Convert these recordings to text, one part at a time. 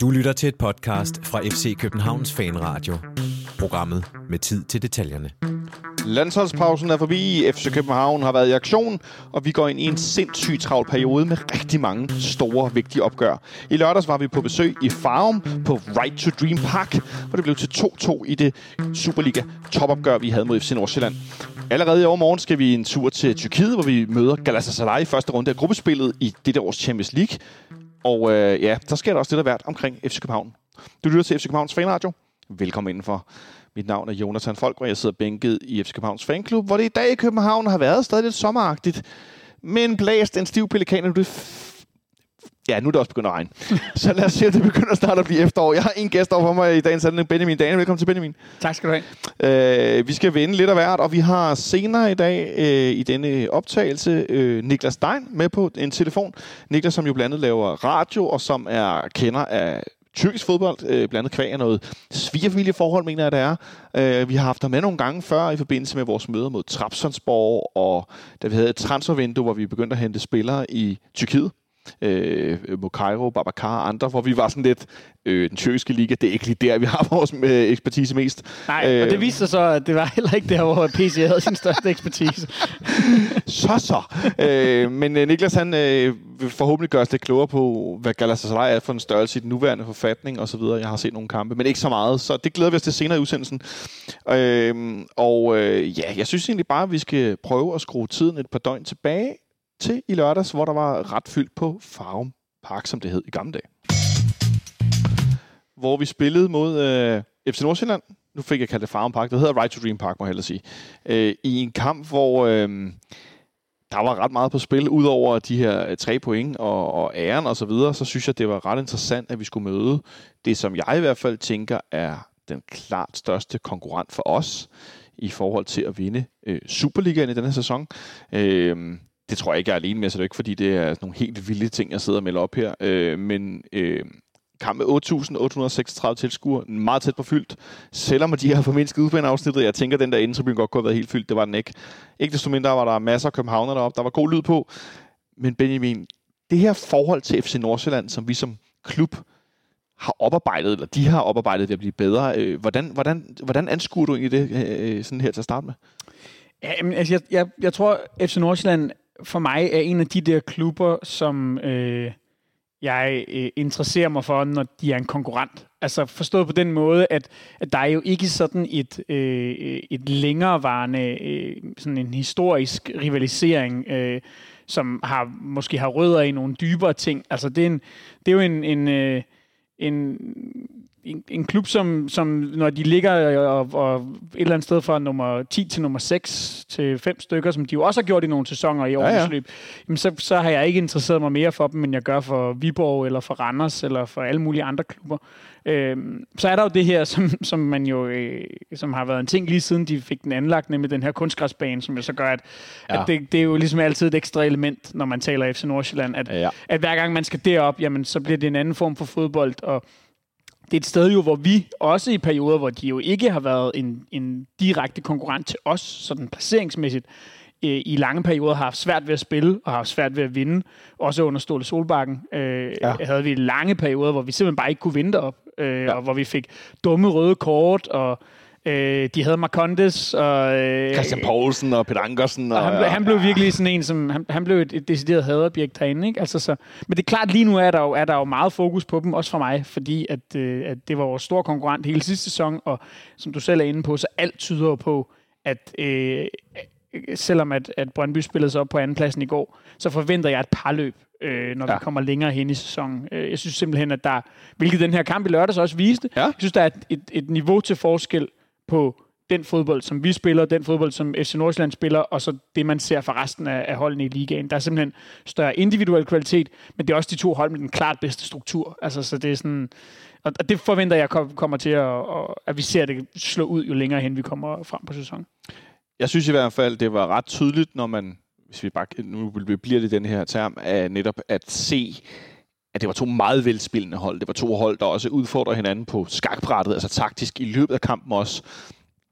Du lytter til et podcast fra FC Københavns Fanradio. Programmet med tid til detaljerne. Landsholdspausen er forbi. FC København har været i aktion, og vi går ind i en sindssygt travl periode med rigtig mange store, vigtige opgør. I lørdags var vi på besøg i Farum på Right to Dream Park, hvor det blev til 2-2 i det Superliga topopgør, vi havde mod FC Nordsjælland. Allerede i overmorgen skal vi en tur til Tyrkiet, hvor vi møder Galatasaray i første runde af gruppespillet i dette års Champions League. Og der sker der også lidt af hvert omkring FC København. Du lytter til FC Københavns Fanradio. Velkommen indenfor. Mit navn er Jonathan Folk, og jeg sidder bænket i FC Københavns Fanklub, hvor det i dag i København har været stadig lidt sommeragtigt. Men blæst en stiv pelikan, nu er det også begyndt at regne. Så lad os se, at det begynder snart at blive efterår. Jeg har en gæst over for mig i dagens anledning, Benjamin Dane. Velkommen til, Benjamin. Tak skal du have. Vi skal vende lidt af hvert, og vi har senere i dag i denne optagelse Niklas Stein med på en telefon. Niklas, som jo blandt andet laver radio, og som er kender af tyrkisk fodbold, blandet kvæg af noget svigerfamilieforhold, mener jeg, det er. Vi har haft ham med nogle gange før i forbindelse med vores møder mod Trabzonspor, og da vi havde et transfervindue, hvor vi begyndte at hente spillere i Tyrkiet. Mokairo, Babacar og andre, hvor vi var sådan lidt den tyrkiske liga, det er ikke lige der, vi har vores ekspertise mest. Nej, og det viste sig så, at det var heller ikke der, hvor PC havde sin største ekspertise. Men Niklas, han vil forhåbentlig gøre os lidt klogere på, hvad Galatasaray er for en størrelse i den nuværende forfatning og så videre. Jeg har set nogle kampe, men ikke så meget, så det glæder vi os til senere i udsendelsen. Jeg synes egentlig bare, at vi skal prøve at skrue tiden et par døgn tilbage til i lørdags, hvor der var ret fyldt på Farum Park, som det hed i gamle dage. Hvor vi spillede mod FC Nordsjælland. Nu fik jeg kaldt det Farum Park. Det hedder Right to Dream Park, må jeg hellere sige. I en kamp, hvor der var ret meget på spil. Udover de her 3 point og æren og så videre, så synes jeg, det var ret interessant, at vi skulle møde det, som jeg i hvert fald tænker er den klart største konkurrent for os i forhold til at vinde Superligaen i denne sæson. Det tror jeg ikke, jeg er alene med, så det er ikke, fordi det er nogle helt vilde ting, jeg sidder og melder op her. Men kamp med 8.836 tilskuere, meget tæt på fyldt. Selvom de har formindsket udbaneafsnittet, jeg tænker, den der indetribune godt kunne have været helt fyldt. Det var den ikke. Ikke desto mindre var der masser af københavner deroppe. Der var god lyd på. Men Benjamin, det her forhold til FC Nordsjælland, som vi som klub har oparbejdet, eller de har oparbejdet ved at blive bedre. Hvordan anskuer du egentlig det sådan her til at starte med? Ja, altså jeg tror, FC Nordsjælland for mig er en af de der klubber, som jeg interesserer mig for, når de er en konkurrent. Altså forstået på den måde, at der er jo ikke sådan et længerevarende, sådan en historisk rivalisering, som måske har rødder i nogle dybere ting. Altså det er jo en klub, som når de ligger og et eller andet sted fra nummer 10 til nummer 6 til 5 stykker, som de jo også har gjort i nogle sæsoner i årets løb, jamen så har jeg ikke interesseret mig mere for dem, end jeg gør for Viborg, eller for Randers, eller for alle mulige andre klubber. Så er der jo det her, som man jo som har været en ting lige siden de fik den anlagt, nemlig den her kunstgræsbane, som jo så gør, at det er jo ligesom altid et ekstra element, når man taler FC Nordsjælland, at hver gang man skal derop, jamen så bliver det en anden form for fodbold, og det er et sted jo, hvor vi også i perioder, hvor de jo ikke har været en direkte konkurrent til os, sådan placeringsmæssigt, i lange perioder har haft svært ved at spille, og har haft svært ved at vinde. Også under Ståle Solbakken havde vi lange perioder, hvor vi simpelthen bare ikke kunne vinde op, og hvor vi fik dumme røde kort, og de havde Marcondes og Christian Poulsen og Peter Ankersen. Og han blev virkelig sådan en, som han blev et decideret hadobjekt herinde, ikke? Altså, så, men det er klart, lige nu er der jo meget fokus på dem, også fra mig, fordi at det var vores store konkurrent hele sidste sæson, og som du selv er inde på, så alt tyder på, at selvom at Brøndby spillede sig op på andenpladsen i går, så forventer jeg et parløb, når vi kommer længere hen i sæsonen. Jeg synes simpelthen, at der, hvilket den her kamp i lørdags også viste, jeg synes, der er et niveau til forskel på den fodbold, som vi spiller, den fodbold, som FC Nordsjælland spiller, og så det, man ser fra resten af holdene i ligaen. Der er simpelthen større individuel kvalitet, men det er også de 2 hold med den klart bedste struktur. Altså, så det er sådan, og det forventer jeg kommer til at vi ser det slå ud, jo længere hen vi kommer frem på sæsonen. Jeg synes i hvert fald, det var ret tydeligt, når man, hvis vi bare nu bliver det den her term, af netop at se, at det var 2 meget velspillende hold. Det var 2 hold, der også udfordrer hinanden på skakbrættet, altså taktisk i løbet af kampen også.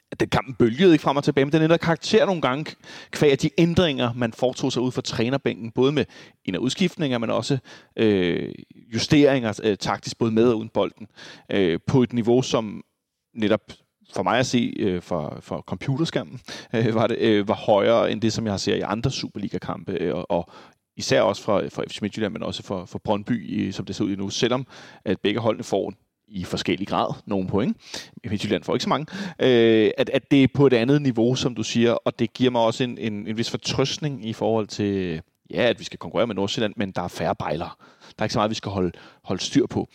den kampen bølgede ikke frem og tilbage, men den ændrede karakter nogle gange kvæg de ændringer, man foretog sig ud fra trænerbænken, både med ind- og udskiftninger, men også justeringer taktisk, både med og uden bolden, på et niveau, som netop for mig at se for computerskærmen, var højere end det, som jeg har set i andre Superliga-kampe, og især også fra FC Midtjylland, men også for Brøndby, som det ser ud nu, selvom at begge holdene får i forskellig grad nogle point. Midtjylland får ikke så mange. At det er på et andet niveau, som du siger, og det giver mig også en vis fortrøstning i forhold til, ja, at vi skal konkurrere med Nordsjælland, men der er færre bejlere. Der er ikke så meget, vi skal holde styr på.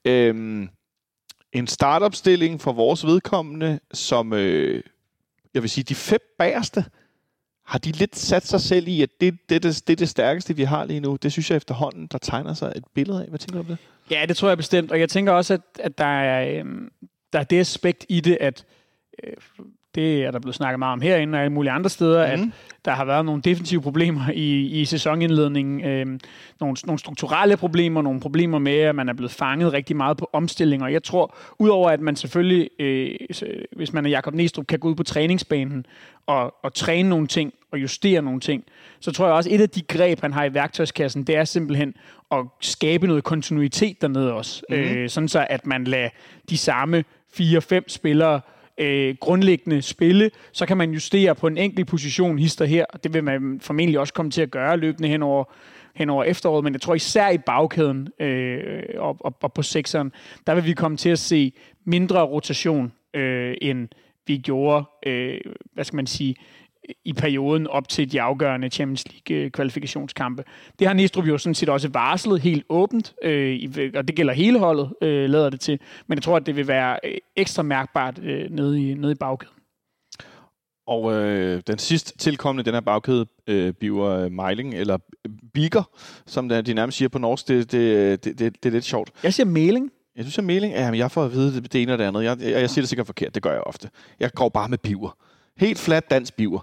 En startopstilling for vores vedkommende, som jeg vil sige, de 5 bagerste, har de lidt sat sig selv i, at det er det stærkeste, vi har lige nu? Det synes jeg efterhånden, der tegner sig et billede af. Hvad tænker du om det? Ja, det tror jeg bestemt. Og jeg tænker også, at der er det aspekt i det, at det er der blevet snakket meget om herinde og alle mulige andre steder, at der har været nogle defensive problemer i sæsonindledningen. Nogle strukturelle problemer, nogle problemer med, at man er blevet fanget rigtig meget på omstillinger. Jeg tror, udover at man selvfølgelig, hvis man er Jakob Næstrup, kan gå ud på træningsbanen og træne nogle ting og justere nogle ting, så tror jeg også, et af de greb, han har i værktøjskassen, det er simpelthen at skabe noget kontinuitet dernede også. Sådan så, at man lader de samme 4-5 spillere grundlæggende spille, så kan man justere på en enkelt position hister her, og det vil man formentlig også komme til at gøre løbende hen over efteråret, men jeg tror især i bagkæden og på sekseren, der vil vi komme til at se mindre rotation, end vi gjorde, hvad skal man sige, i perioden op til de afgørende Champions League-kvalifikationskampe. Det har Næstrup jo sådan set også varslet helt åbent, og det gælder hele holdet, lader det til. Men jeg tror, at det vil være ekstra mærkbart nede i bagkæden. Og den sidst tilkommende, den her bagkæde, bliver Meiling, eller Biger, som de nærmest siger på norsk. Det er lidt sjovt. Jeg siger Mæling. Ja, du siger Mæling? Ja, men jeg får at vide det ene og det andet. Jeg siger det sikkert forkert, det gør jeg ofte. Jeg går bare med Biver. Helt flat dansk Biver.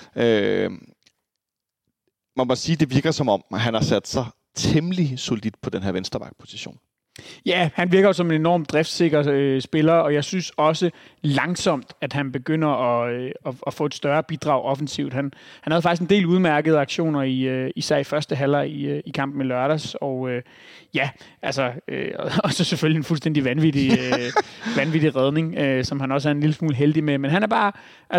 Man må sige, det virker som om, at han har sat sig temmelig solidt på den her venstreback-position. Ja, han virker jo som en enormt driftssikker spiller, og jeg synes også langsomt, at han begynder at få et større bidrag offensivt. Han havde faktisk en del udmærkede aktioner især i første halvleg i kampen med lørdags, og også selvfølgelig en fuldstændig vanvittig redning, som han også er en lille smule heldig med. Men han er bare,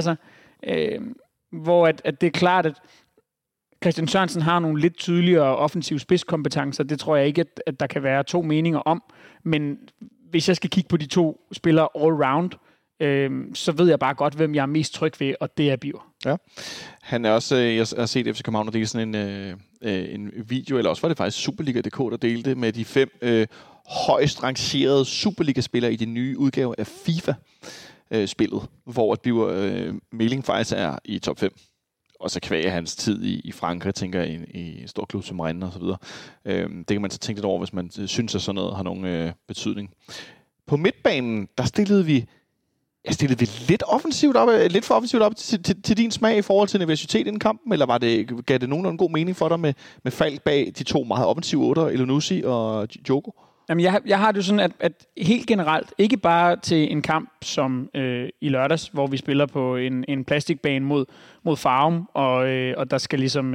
hvor at det er klart, at Christian Sørensen har nogle lidt tydeligere offensive spidskompetencer. Det tror jeg ikke, at der kan være 2 meninger om. Men hvis jeg skal kigge på de 2 spillere all-round, så ved jeg bare godt, hvem jeg er mest tryg ved, og det er Biver. Ja. Han er også, jeg har set FC København, og det er sådan en video, eller også var det faktisk Superliga.dk, der delte med de 5 højst rangerede Superliga-spillere i den nye udgave af FIFA-spillet, hvor at Biver Mæling faktisk er i top 5. Og så kvæg hans tid i Frankrig, tænker jeg, i en stor klub som Rennes og så videre. Det kan man så tænke lidt over, hvis man synes, at sådan noget har nogen betydning. På midtbanen, der stillede vi lidt offensivt op, lidt for offensivt op til din smag i forhold til Universitet i den kampen, eller gav det nogenlunde god mening for dig med Falk bag de 2 meget offensive 8'ere, Elunussi og Diogo? Jamen, jeg har det jo sådan, at helt generelt, ikke bare til en kamp som i lørdags, hvor vi spiller på en plastikbane mod Farum, og der skal ligesom...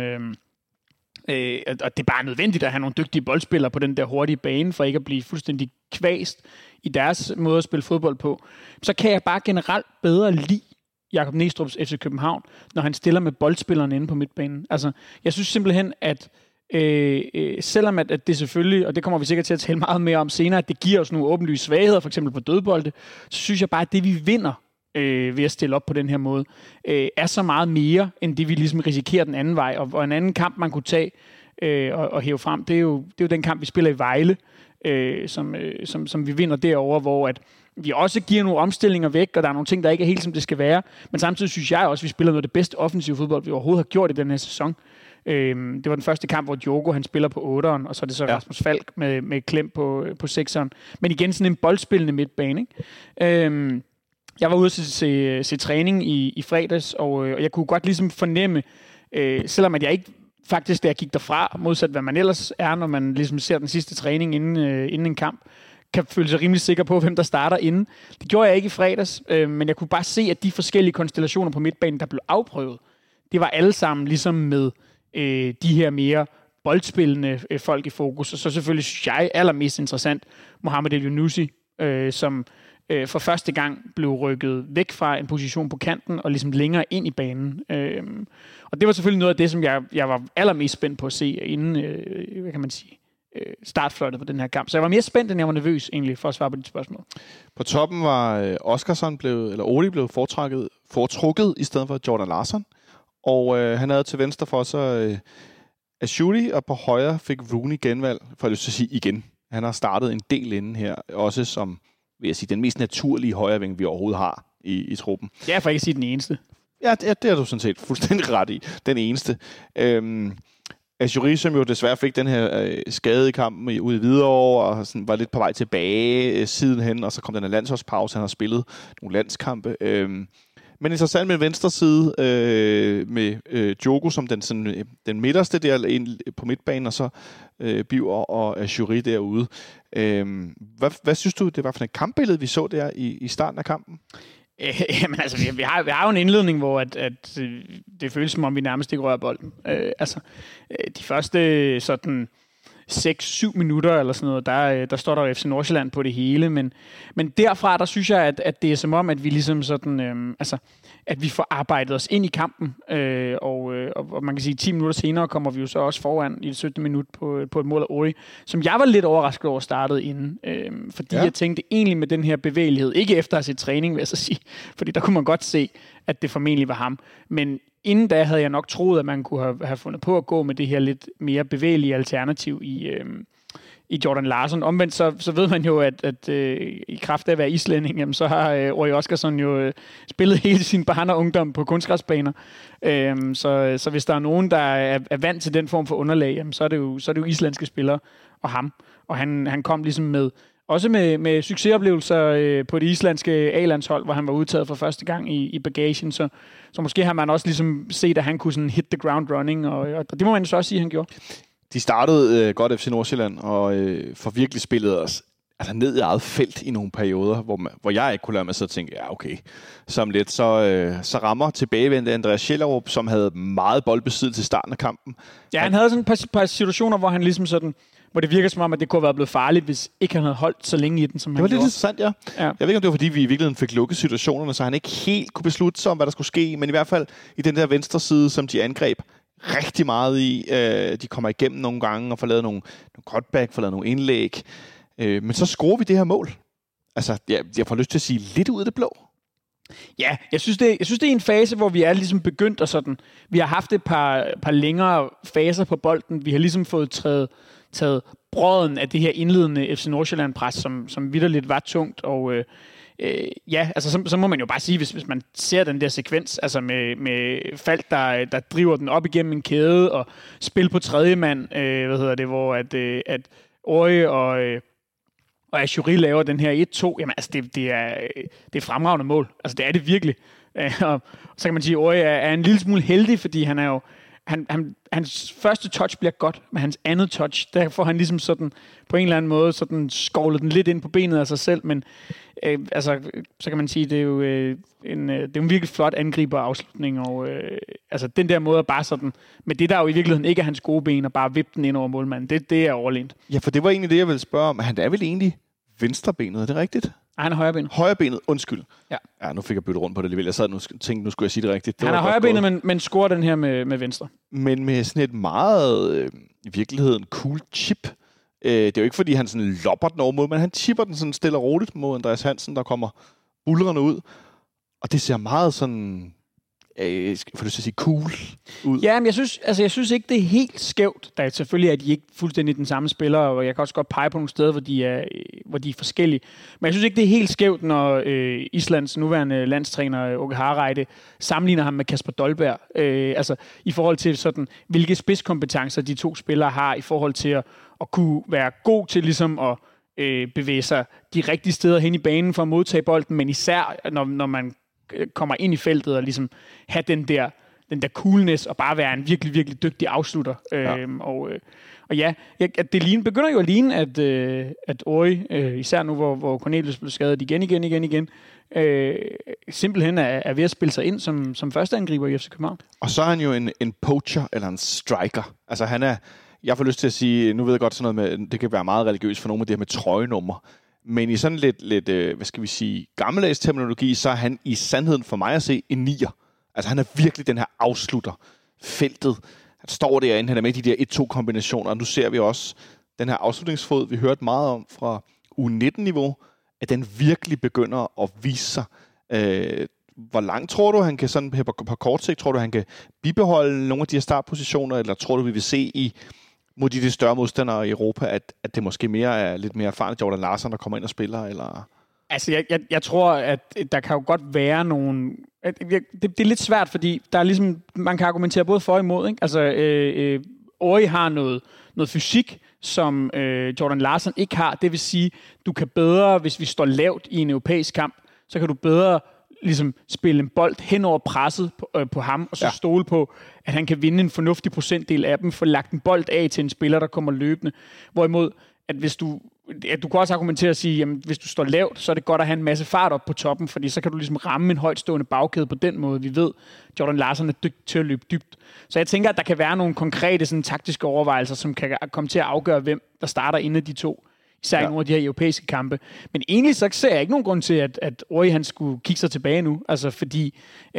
og det er bare nødvendigt at have nogle dygtige boldspillere på den der hurtige bane, for ikke at blive fuldstændig kvæst i deres måde at spille fodbold på. Så kan jeg bare generelt bedre lide Jakob Næstrups FC København, når han stiller med boldspillerne inde på midtbanen. Altså, jeg synes simpelthen, at selvom at det selvfølgelig, og det kommer vi sikkert til at tale meget mere om senere, at det giver os nogle åbenlyse svagheder, for eksempel på dødbolde, så synes jeg bare, at det vi vinder ved at stille op på den her måde, er så meget mere, end det vi ligesom risikerer den anden vej. Og en anden kamp, man kunne tage og hæve frem, det er jo den kamp, vi spiller i Vejle, som vi vinder derovre, hvor at vi også giver nogle omstillinger væk, og der er nogle ting, der ikke er helt, som det skal være. Men samtidig synes jeg også, at vi spiller noget af det bedste offensive fodbold, vi overhovedet har gjort i den her sæson. Det var den første kamp, hvor Diogo han spiller på 8'eren, og så er det så Rasmus Falk med klem på 6'eren. Men igen sådan en boldspillende midtbane, ikke? Jeg var ude at se træning i fredags, og jeg kunne godt ligesom fornemme, selvom at jeg ikke faktisk, da jeg gik derfra, modsat hvad man ellers er, når man ligesom ser den sidste træning inden en kamp, kan føle sig rimelig sikker på, hvem der starter inden. Det gjorde jeg ikke i fredags, men jeg kunne bare se, at de forskellige konstellationer på midtbanen, der blev afprøvet, det var alle sammen ligesom med de her mere boldspillende folk i fokus. Og så selvfølgelig synes jeg allermest interessant, Mohamed El-Yunusi, som for første gang blev rykket væk fra en position på kanten og ligesom længere ind i banen. Og det var selvfølgelig noget af det, som jeg var allermest spændt på at se inden, hvad kan man sige, startfløjtet på den her kamp. Så jeg var mere spændt, end jeg var nervøs egentlig, for at svare på dit spørgsmål. På toppen var Oskarsson Oli blev foretrukket i stedet for Jordan Larsson. Og han havde til venstre for sig Ashuri, og på højre fik Rooney genvalg, for at sige igen. Han har startet en del inden her, også som, vil jeg sige, den mest naturlige højreving, vi overhovedet har i truppen. Det er for ikke at sige den eneste. Ja, det har du sådan set fuldstændig ret i. Den eneste. Ashuri, som jo desværre fik den her skade i kampen ude i Hvidovre, og sådan var lidt på vej tilbage sidenhen, og så kom den her landsholdspause. Han har spillet nogle landskampe. Men interessant med venstre side med Diogo som den midterste der på midtbanen, og så Biver og Ashuri derude. Hvad synes du, det var for et kampbillede, vi så der i starten af kampen? Jamen altså, vi har jo en indledning, hvor at det føles som om, vi nærmest ikke rører bolden. De første sådan 6-7 minutter eller sådan noget, der står der jo FC Nordsjælland på det hele, men derfra, der synes jeg, at det er som om, at vi ligesom sådan, at vi får arbejdet os ind i kampen, og man kan sige, 10 minutter senere kommer vi jo så også foran i det 17. minut på et mål af Ori, som jeg var lidt overrasket over startet inden, fordi jeg tænkte egentlig med den her bevægelighed, ikke efter at have set træning, vil jeg så sige, fordi der kunne man godt se, at det formentlig var ham, men inden da havde jeg nok troet, at man kunne have fundet på at gå med det her lidt mere bevægelige alternativ i Jordan Larsson. Omvendt så ved man jo, at i kraft af at være islænding, jamen, så har Ori Oskarsson jo spillet hele sin barn og ungdom på kunstgræsbaner. Så hvis der er nogen, der er vant til den form for underlag, jamen, så er det jo islandske spillere og ham. Og han kom ligesom med succesoplevelser på det islandske A-landshold, hvor han var udtaget for første gang i bagagen, så måske har man også ligesom set, at han kunne sådan hit the ground running, og det må man så også sige, at han gjorde. De startede godt FC Nordsjælland, og for virkelig spillet os ned i eget felt i nogle perioder, hvor jeg ikke kunne lade mig så tænke, ja okay, som lidt, så rammer tilbagevendte Andreas Schellerup, som havde meget boldbesiddelse til starten af kampen. Ja, han havde sådan et par situationer, hvor han ligesom sådan, hvor det virker som om, at det kunne have været blevet farligt, hvis ikke han havde holdt så længe i den, som han gjorde. Det var lidt interessant, ja. Jeg ved ikke, om det var, fordi vi i virkeligheden fik lukket situationerne, så han ikke helt kunne beslutte sig om, hvad der skulle ske, men i hvert fald i den der venstre side, som de angreb rigtig meget i. De kommer igennem nogle gange og får lavet nogle cutback, får lavet nogle indlæg. Men så scorer vi det her mål. Altså, jeg får lyst til at sige lidt ud af det blå. Ja, jeg synes, det er en fase, hvor vi er ligesom begyndt og sådan. Vi har haft et par længere faser på bolden. Vi har ligesom fået taget brøden af det her indledende FC Nordsjælland-pres, som vitterligt var tungt. Og altså så må man jo bare sige, hvis man ser den der sekvens, altså med Falk, der driver den op igennem en kæde, og spil på tredje mand, hvor at Ori og Ashuri laver den her 1-2, jamen altså det er fremragende mål. Altså det er det virkelig. Og så kan man sige, at Ori er en lille smule heldig, fordi han er jo hans første touch bliver godt, men hans andet touch, der får han ligesom sådan på en eller anden måde sådan skovlet den lidt ind på benet af sig selv, men så kan man sige, det er jo en virkelig flot angriber afslutning, og den der måde bare sådan, med det der jo i virkeligheden ikke er hans gode ben, og bare vippe den ind over målmanden, det er overlænt. Ja, for det var egentlig det, jeg ville spørge om. Han er vel egentlig venstrebenet, er det rigtigt? Han er højrebenet. Højrebenet, undskyld. Ja, nu fik jeg byttet rundt på det alligevel. Jeg sad og tænkte, nu skulle jeg sige det rigtigt. Han er højrebenet, men scorer den her med venstre. Men med sådan et meget, i virkeligheden, cool chip. Det er jo ikke, fordi han sådan lopper den over mod, men han chipper den sådan stille og roligt mod Andreas Hansen, der kommer buldrende ud. Og det ser meget sådan, for du skal sige, cool ud. Ja, men jeg synes ikke, det er helt skævt. Der er selvfølgelig, at de ikke fuldstændig den samme spiller, og jeg kan også godt pege på nogle steder, hvor de er forskellige. Men jeg synes ikke, det er helt skævt, når Islands nuværende landstræner, Åke Hareide, sammenligner ham med Kasper Dolberg. I forhold til sådan, hvilke spidskompetencer de to spillere har, i forhold til at kunne være god til ligesom at bevæge sig de rigtige steder hen i banen for at modtage bolden, men især når man kommer ind i feltet og ligesom have den der coolness og bare være en virkelig, virkelig dygtig afslutter. Og ja, det begynder jo at ligne, at Ori, især nu, hvor Cornelius blev skadet igen, simpelthen er ved at spille sig ind som første angriber i FC København. Og så er han jo en poacher, eller en striker. Altså han er, jeg får lyst til at sige, nu ved jeg godt sådan noget med, det kan være meget religiøst for nogle af det her med trøjenummer, men i sådan lidt hvad skal vi sige, gammeldags terminologi, så er han i sandheden for mig at se en nier. Altså han er virkelig den her afslutter. Feltet, han står derinde, han er med i de der 1-2-kombinationer, og nu ser vi også den her afslutningsfod, vi hørte meget om fra U19-niveau, at den virkelig begynder at vise sig. Hvor langt tror du, han kan sådan på kort sigt, tror du, han kan bibeholde nogle af de her startpositioner, eller tror du, vi vil se mod de større modstandere i Europa, at det måske mere er lidt mere erfarne Jordan Larsson, der kommer ind og spiller, eller... Altså, jeg tror, at der kan jo godt være nogle... Det er lidt svært, fordi der er ligesom, man kan argumentere både for og imod, ikke? Altså, Ori har noget fysik, som Jordan Larsson ikke har. Det vil sige, du kan bedre, hvis vi står lavt i en europæisk kamp, så kan du bedre ligesom spille en bold hen over presset på ham, og så stole på, at han kan vinde en fornuftig procentdel af dem, få lagt en bold af til en spiller, der kommer løbende. Hvorimod, at hvis du kan også argumentere og sige, jamen, hvis du står lavt, så er det godt at have en masse fart op på toppen, fordi så kan du ligesom ramme en højtstående bagkæde på den måde. Vi ved, Jordan Larsson er dygtig til at løbe dybt. Så jeg tænker, at der kan være nogle konkrete sådan, taktiske overvejelser, som kan komme til at afgøre, hvem der starter inden af de to. Især i nogle af de her europæiske kampe. Men egentlig så ser jeg ikke nogen grund til, at Ori han skulle kigge sig tilbage nu. Altså fordi,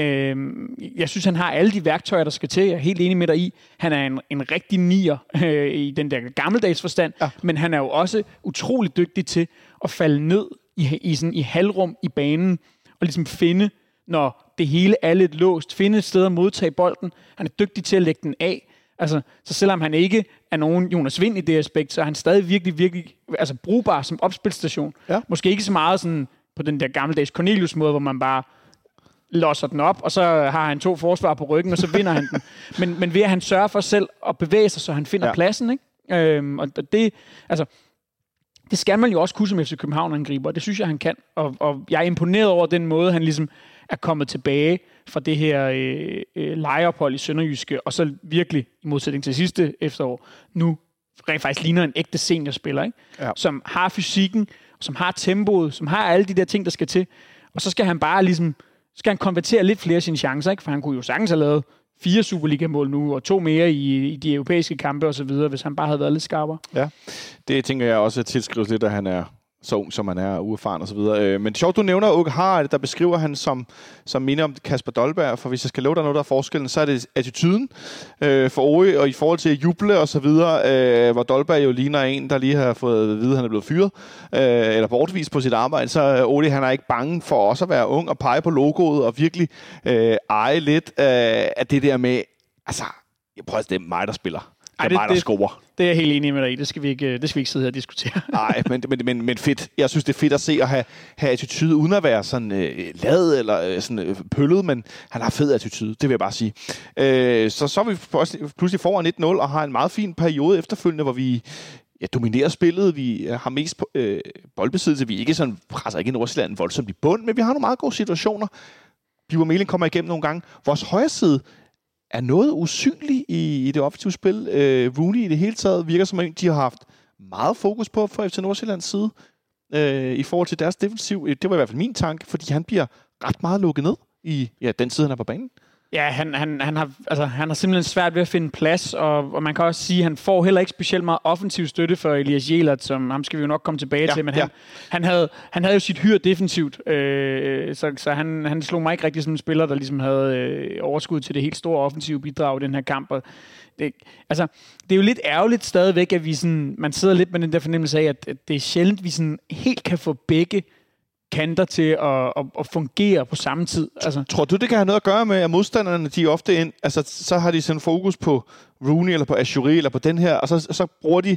jeg synes, han har alle de værktøjer, der skal til. Jeg er helt enig med dig i. Han er en rigtig nier i den der gammeldags forstand. Ja. Men han er jo også utrolig dygtig til at falde ned i halvrum i banen. Og ligesom finde, når det hele er lidt låst. Finde et sted at modtage bolden. Han er dygtig til at lægge den af. Altså, så selvom han ikke er nogen Jonas Wind i det aspekt, så er han stadig virkelig, virkelig brugbar som opspilstation. Ja. Måske ikke så meget sådan på den der gammeldags Cornelius-måde, hvor man bare losser den op, og så har han 2 forsvar på ryggen, og så vinder han den. Men ved at han sørger for selv at bevæge sig, så han finder pladsen, ikke? Og det, altså, det skal man jo også kunne som FC København-angriber, og det synes jeg, han kan. Og jeg er imponeret over den måde, han ligesom er kommet tilbage fra det her lejeophold i Sønderjyske, og så virkelig, i modsætning til sidste efterår, nu rent faktisk ligner en ægte seniorspiller, ikke? Ja. Som har fysikken, som har tempoet, som har alle de der ting, der skal til. Og så skal han bare ligesom, skal han konvertere lidt flere af sine chancer, ikke? For han kunne jo sagtens have lavet 4 Superliga-mål nu, og 2 mere i de europæiske kampe og så videre, hvis han bare havde været lidt skarpere. Ja, det tænker jeg også tilskrives lidt, at han er så ung, som han er, uerfaren og så videre. Men sjovt, du nævner Åke Harald, der beskriver han som minder om Kasper Dolberg, for hvis jeg skal love dig noget, der er forskellen, så er det attituden for Ori, og i forhold til at juble og så videre, hvor Dolberg jo ligner en, der lige har fået at vide, at han er blevet fyret, eller bortvist på sit arbejde, så Ori, han er ikke bange for også at være ung og pege på logoet, og virkelig eje lidt af det der med, altså, jeg prøver, det er mig, der spiller. Det er mig, der scorer. Det er jeg helt enig med dig i. Det skal vi ikke sidde her og diskutere. Nej, men fedt. Jeg synes, det er fedt at se at have attitude, uden at være sådan ladet eller sådan pøllet, men han har fed attitude, det vil jeg bare sige. Så er vi pludselig foran 1-0 og har en meget fin periode efterfølgende, hvor vi dominerer spillet. Vi har mest boldbesiddelse. Vi ikke sådan presser ikke Nordsjælland voldsomt i bund, men vi har nogle meget gode situationer. Biver Meling kommer igennem nogle gange. Vores højre side er noget usynlig i det offensive spil. Rooney i det hele taget virker som en, de har haft meget fokus på fra FC Nordsjællands side i forhold til deres defensiv. Det var i hvert fald min tanke, fordi han bliver ret meget lukket ned i den side, han er på banen. Ja, han har simpelthen svært ved at finde plads, og man kan også sige, at han får heller ikke specielt meget offensiv støtte for Elias Jelert, som ham skal vi jo nok komme tilbage til, men han havde jo sit hyre defensivt, så han slog mig ikke rigtig som en spiller, der ligesom havde overskud til det helt store offensive bidrag i den her kamp. Og det er jo lidt ærgerligt stadigvæk, at vi sådan, man sidder lidt med den der fornemmelse af, at det er sjældent, vi sådan helt kan få begge kanter til at fungere på samme tid. Altså. Tror du, det kan have noget at gøre med, at modstanderne, de ofte ind, altså så har de sådan fokus på Rooney eller på Achouri eller på den her, og så bruger de,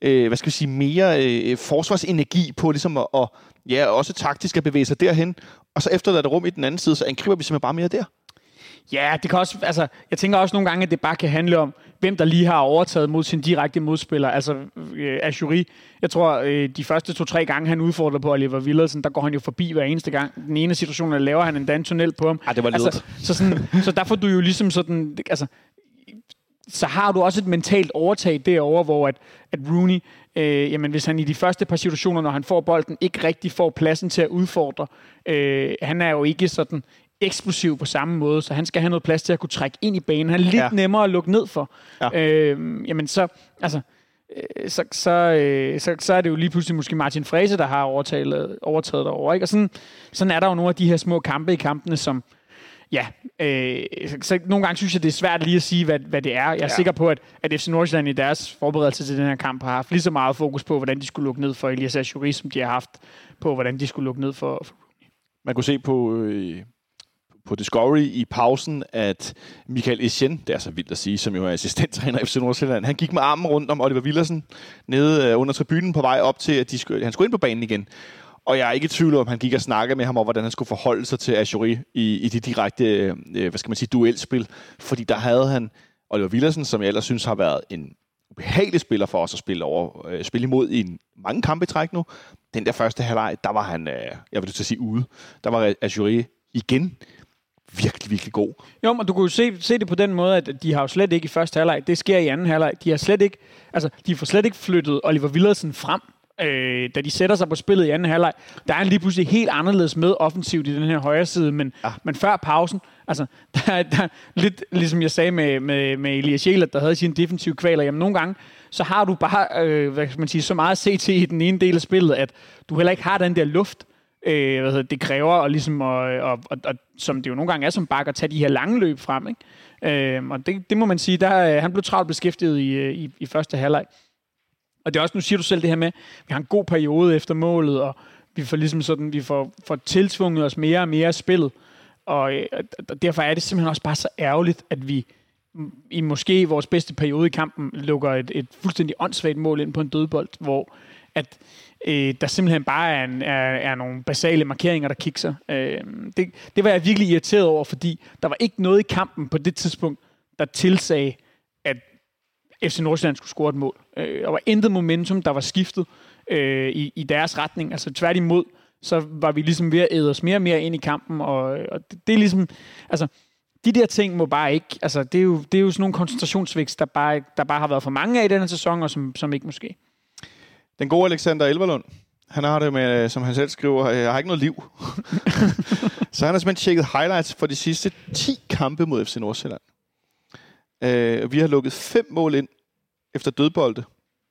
mere forsvarsenergi på ligesom at også taktisk at bevæge sig derhen, og så efterlader det rum i den anden side, så angriber vi simpelthen bare mere der. Ja, det kan også, altså, jeg tænker også nogle gange, at det bare kan handle om, hvem der lige har overtaget mod sin direkte modspiller. Altså, Ajouri, jeg tror, de første 2-3 gange, han udfordrer på Oliver Villadsen, der går han jo forbi hver eneste gang. Den ene situation, der laver han endda en tunnel på ham. Ej, det var ledet. Altså, så der får du jo ligesom sådan, altså, så har du også et mentalt overtag derovre, hvor at Rooney, jamen hvis han i de første par situationer, når han får bolden, ikke rigtig får pladsen til at udfordre, han er jo ikke sådan eksplosiv på samme måde, så han skal have noget plads til at kunne trække ind i banen. Han er lidt nemmere at lukke ned for. Ja. Jamen så, altså, så er det jo lige pludselig måske Martin Frese, der har overtaget derovre, ikke? Og sådan er der jo nogle af de her små kampe i kampene, som så nogle gange synes jeg, det er svært lige at sige, hvad det er. Jeg er sikker på, at FC Nordsjælland i deres forberedelse til den her kamp har haft lige så meget fokus på, hvordan de skulle lukke ned for Elias Ajouri, som de har haft på, hvordan de skulle lukke ned for. Man kunne se på Discovery i pausen, at Michael Essien, det er så vildt at sige, som jo er assistenttræner i FC Nordsjælland, han gik med armen rundt om Oliver Villadsen nede under tribunen på vej op til, at han skulle ind på banen igen. Og jeg er ikke i tvivl om, han gik og snakkede med ham om, hvordan han skulle forholde sig til Ajouri i de direkte, duelspil. Fordi der havde han Oliver Villadsen, som jeg ellers synes har været en ubehagelig spiller for os at spille imod i mange kampe i træk nu. Den der første halvleg, der var han, jeg vil sige ude. Der var Ajouri igen virkelig, virkelig god. Jo, men du kunne jo se det på den måde, at de har jo slet ikke i første halvleg. Det sker i anden halvleg. De får slet ikke flyttet Oliver Villadsen frem, da de sætter sig på spillet i anden halvleg. Der er en lige pludselig helt anderledes med offensivt i den her højre side, men før pausen, altså, der er lidt, ligesom jeg sagde med Elias Jæler, der havde sine defensive kvaler, jamen nogle gange, så har du bare, så meget CT i den ene del af spillet, at du heller ikke har den der luft, det kræver, og ligesom, og som det jo nogle gange er som back, at tage de her lange løb frem, ikke? Og det må man sige, han blev travlt beskæftiget i første halvleg. Og det er også, nu siger du selv det her med, vi har en god periode efter målet, og vi får ligesom sådan, vi får tiltvunget os mere og mere af spillet. Og derfor er det simpelthen også bare så ærgerligt, at vi i måske vores bedste periode i kampen lukker et fuldstændig åndssvagt mål ind på en dødbold, hvor at der simpelthen bare er nogle basale markeringer, der kikser. Det var jeg virkelig irriteret over, fordi der var ikke noget i kampen på det tidspunkt, der tilsagde, at FC Nordsjælland skulle score et mål. Der var intet momentum, der var skiftet i deres retning. Altså tværtimod, så var vi ligesom ved at æde os mere og mere ind i kampen, og det er ligesom, altså, de der ting må bare ikke, altså, det er jo sådan nogle koncentrationsvækst, der bare har været for mange af i denne sæson, og som ikke måske. Den gode Alexander Elverlund, han har det med, som han selv skriver, jeg har ikke noget liv. Så han har simpelthen tjekket highlights for de sidste 10 kampe mod FC Nordsjælland. Vi har lukket 5 mål ind efter dødbolde.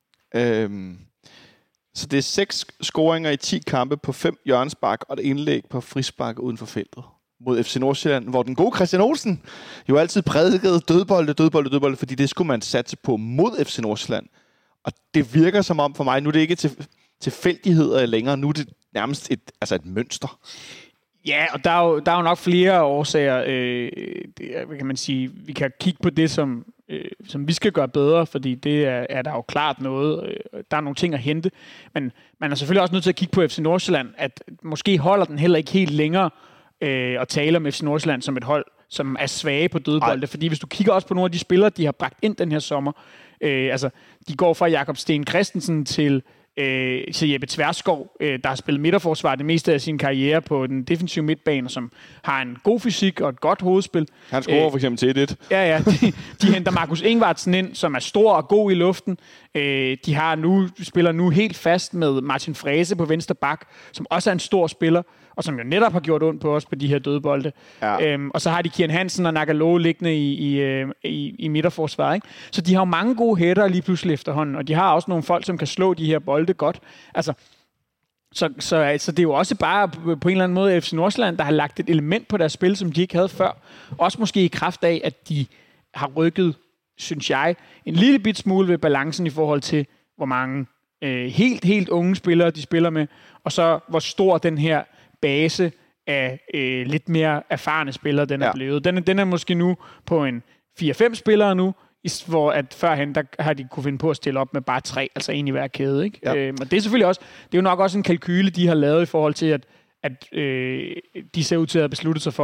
Så det er 6 scoringer i 10 kampe på 5 hjørnespark og et indlæg på frispark uden for feltet mod FC Nordsjælland, hvor den gode Christian Olsen jo altid prædikede dødbolde, fordi det skulle man satse på mod FC Nordsjælland. Og det virker som om for mig, nu er det ikke tilfældigheder længere, nu er det nærmest et mønster. Ja, og der er jo nok flere årsager. Hvad kan man sige? Vi kan kigge på det, som vi skal gøre bedre, fordi det er der jo klart noget. Der er nogle ting at hente. Men man er selvfølgelig også nødt til at kigge på FC Nordsjælland, at måske holder den heller ikke helt længere at tale om FC Nordsjælland som et hold, som er svage på dødbolde. Fordi hvis du kigger også på nogle af de spillere, de har bragt ind den her sommer, de går fra Jakob Sten Christensen til Jeppe Tverskov, der har spillet midterforsvar det meste af sin karriere på den defensive midtbane, som har en god fysik og et godt hovedspil. Han scorer for eksempel til 1-1. Ja, de henter Markus Ingvartsen ind, som er stor og god i luften. De spiller nu helt fast med Martin Frese på venstre bak, som også er en stor spiller, og som jo netop har gjort ondt på os på de her dødbolde. Ja. Og så har de Kian Hansen og Nakalo liggende i midterforsvaret, ikke? Så de har jo mange gode hætter lige pludselig efterhånden, og de har også nogle folk, som kan slå de her bolde godt. Altså, så det er jo også bare på en eller anden måde FC Nordsjælland, der har lagt et element på deres spil, som de ikke havde før. Også måske i kraft af, at de har rykket, synes jeg, en lille bit smule ved balancen i forhold til, hvor mange helt unge spillere de spiller med, og så hvor stor den her base af lidt mere erfarne spillere, den er blevet. Den er måske nu på en 4-5 spillere nu, hvor at førhen, der har de kunne finde på at stille op med bare 3, altså en i hver kæde, ikke? Ja. Og det er selvfølgelig også, det er jo nok også en kalkyle, de har lavet i forhold til, at de ser ud til at have besluttet sig for at ville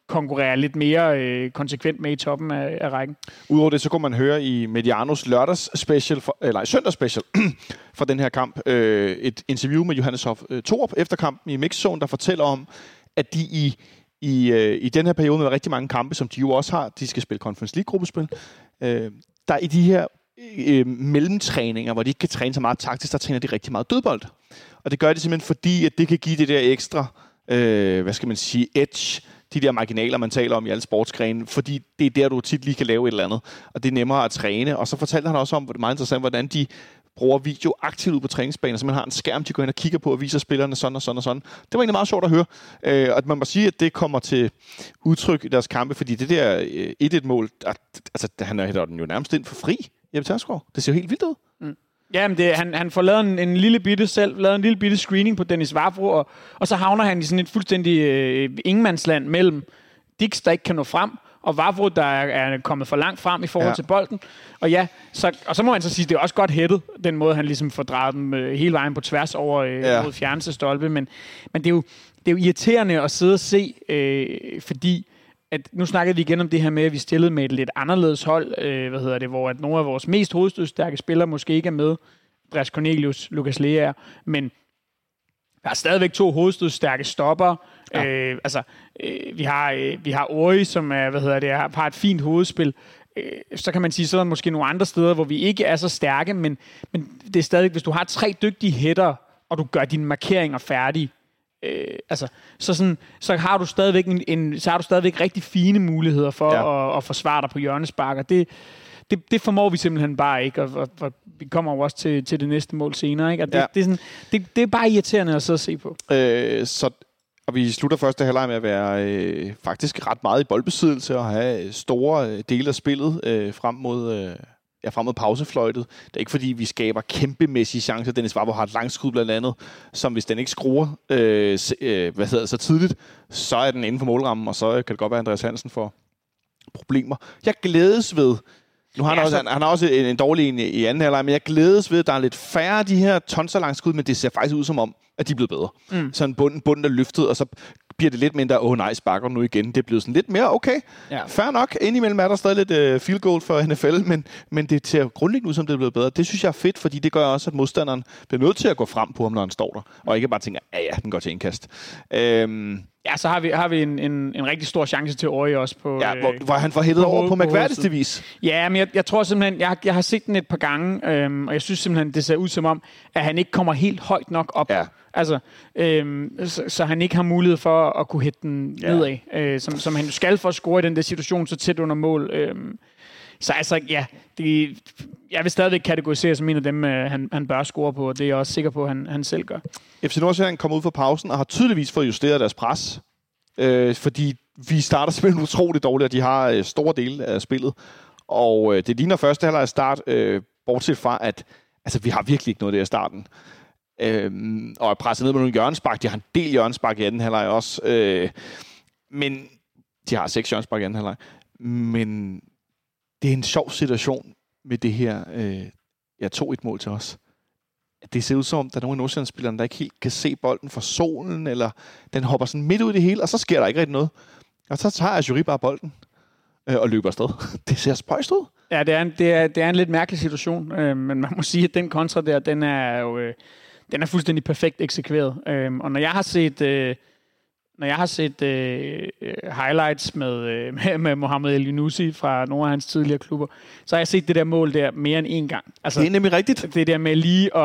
konkurrere lidt mere konsekvent med i toppen af rækken. Udover det, så kunne man høre i Medianos søndagsspecial fra den her kamp, et interview med Johannes Hoff Thorup efter kampen i Mixzone, der fortæller om, at de i den her periode med rigtig mange kampe, som de jo også har, de skal spille Conference League-gruppespil, der i de her mellemtræninger, hvor de ikke kan træne så meget taktisk, der træner de rigtig meget dødbold. Og det gør de simpelthen fordi, at det kan give det der ekstra, edge, de der marginaler, man taler om i alle sportsgrene, fordi det er der, du tit lige kan lave et eller andet, og det er nemmere at træne. Og så fortalte han også om, meget interessant, hvordan de bruger video aktivt ud på træningsbanen, så man har en skærm, de går ind og kigger på og viser spillerne sådan og sådan og sådan. Det var egentlig meget sjovt at høre. Og man må sige, at det kommer til udtryk i deres kampe, fordi det der 1-1-mål, altså han hætter den jo nærmest ind for fri. Jeppe Tersgaard. Det ser jo helt vildt ud. Mm. Jamen, han får lavet en lille bitte screening på Dennis Vavro, og så havner han i sådan et fuldstændig ingenmandsland mellem Dix, der ikke kan nå frem, og Vavro, der er kommet for langt frem i forhold til bolden. Og ja, så må man så sige, at det er også godt hættet, den måde, han ligesom får drejet dem hele vejen på tværs over mod fjerneste stolpe. Men det er jo irriterende at sidde og se, fordi at nu snakkede vi igen om det her med, at vi stillede med et lidt anderledes hold, hvor at nogle af vores mest hovedstødstærke spillere måske ikke er med. Andreas Cornelius, Lukas Leaer, men der er stadigvæk 2 hovedstødstærke stopper. Ja. Vi har Ori, som er, har et fint hovedspil. Så kan man sige, så er der måske nogle andre steder, hvor vi ikke er så stærke, men det er stadig, hvis du har 3 dygtige hætter, og du gør dine markeringer færdige, så har du stadigvæk rigtig fine muligheder for at forsvare dig på hjørnespark, og det formår vi simpelthen bare ikke, og vi kommer jo også til det næste mål senere, ikke? Og det er bare irriterende at sidde og se på. Og vi slutter første halvleg med at være faktisk ret meget i boldbesiddelse og have store dele af spillet frem mod pausefløjtet. Det er ikke fordi, vi skaber kæmpemæssige chancer. Dennis Vavro har et langskud blandt andet, som hvis den ikke skruer så tidligt, så er den inden for målrammen, og så kan det godt være, at Andreas Hansen får problemer. Jeg glædes ved, nu har han har også en dårlig en i anden halvleg, men jeg glædes ved, at der er lidt færre af de her tonser langskud, men det ser faktisk ud som om, at de er blevet bedre. Sådan bunden er løftet, og så bliver det lidt mindre, nej, sparker nu igen. Det er blevet sådan lidt mere, okay, fair nok. Indimellem er der stadig lidt field goal for NFL, men det ser grundlæggende ud, som det er blevet bedre. Det synes jeg er fedt, fordi det gør også, at modstanderen bliver nødt til at gå frem på ham, når han står der, og ikke bare tænker, den går til indkast. Så har vi en rigtig stor chance til Ori også på... Ja, hvor han får hættet over på mærkværdigste vis. Ja, men jeg tror simpelthen, jeg har set den et par gange, og jeg synes simpelthen, det ser ud som om, at han ikke kommer helt højt nok op. Ja. Altså, så han ikke har mulighed for at kunne hætte den nedad, som han skal for at score i den der situation så tæt under mål. Så altså, jeg vil stadigvæk kategorisere som en af dem, han bør score på, og det er jeg også sikker på, at han selv gør. FC Nordsjælland kommer ud fra pausen og har tydeligvis fået justeret deres pres, fordi vi starter spillet utroligt dårligt, og de har store dele af spillet. Og det ligner første halvleg start, bortset fra, at vi har virkelig ikke noget der i starten. Og er presset ned med nogle hjørnespark. De har en del hjørnespark i anden halvleg også. Men de har 6 hjørnespark i anden halvleg. Men det er en sjov situation med det her 2-1-mål til os. Det ser ud som, der er nogle af Nordsjællandsspillerne, der ikke helt kan se bolden fra solen, eller den hopper sådan midt ud i det hele, og så sker der ikke rigtig noget. Og så tager Ajouri bare bolden og løber afsted. Det ser spøjst ud. Ja, det er en lidt mærkelig situation, men man må sige, at den kontra der, den er fuldstændig perfekt eksekveret. Og når jeg har set highlights med Mohamed El Yunusi fra nogle af hans tidligere klubber, så har jeg set det der mål der mere end en gang. Altså, det er nemlig rigtigt. Det der med lige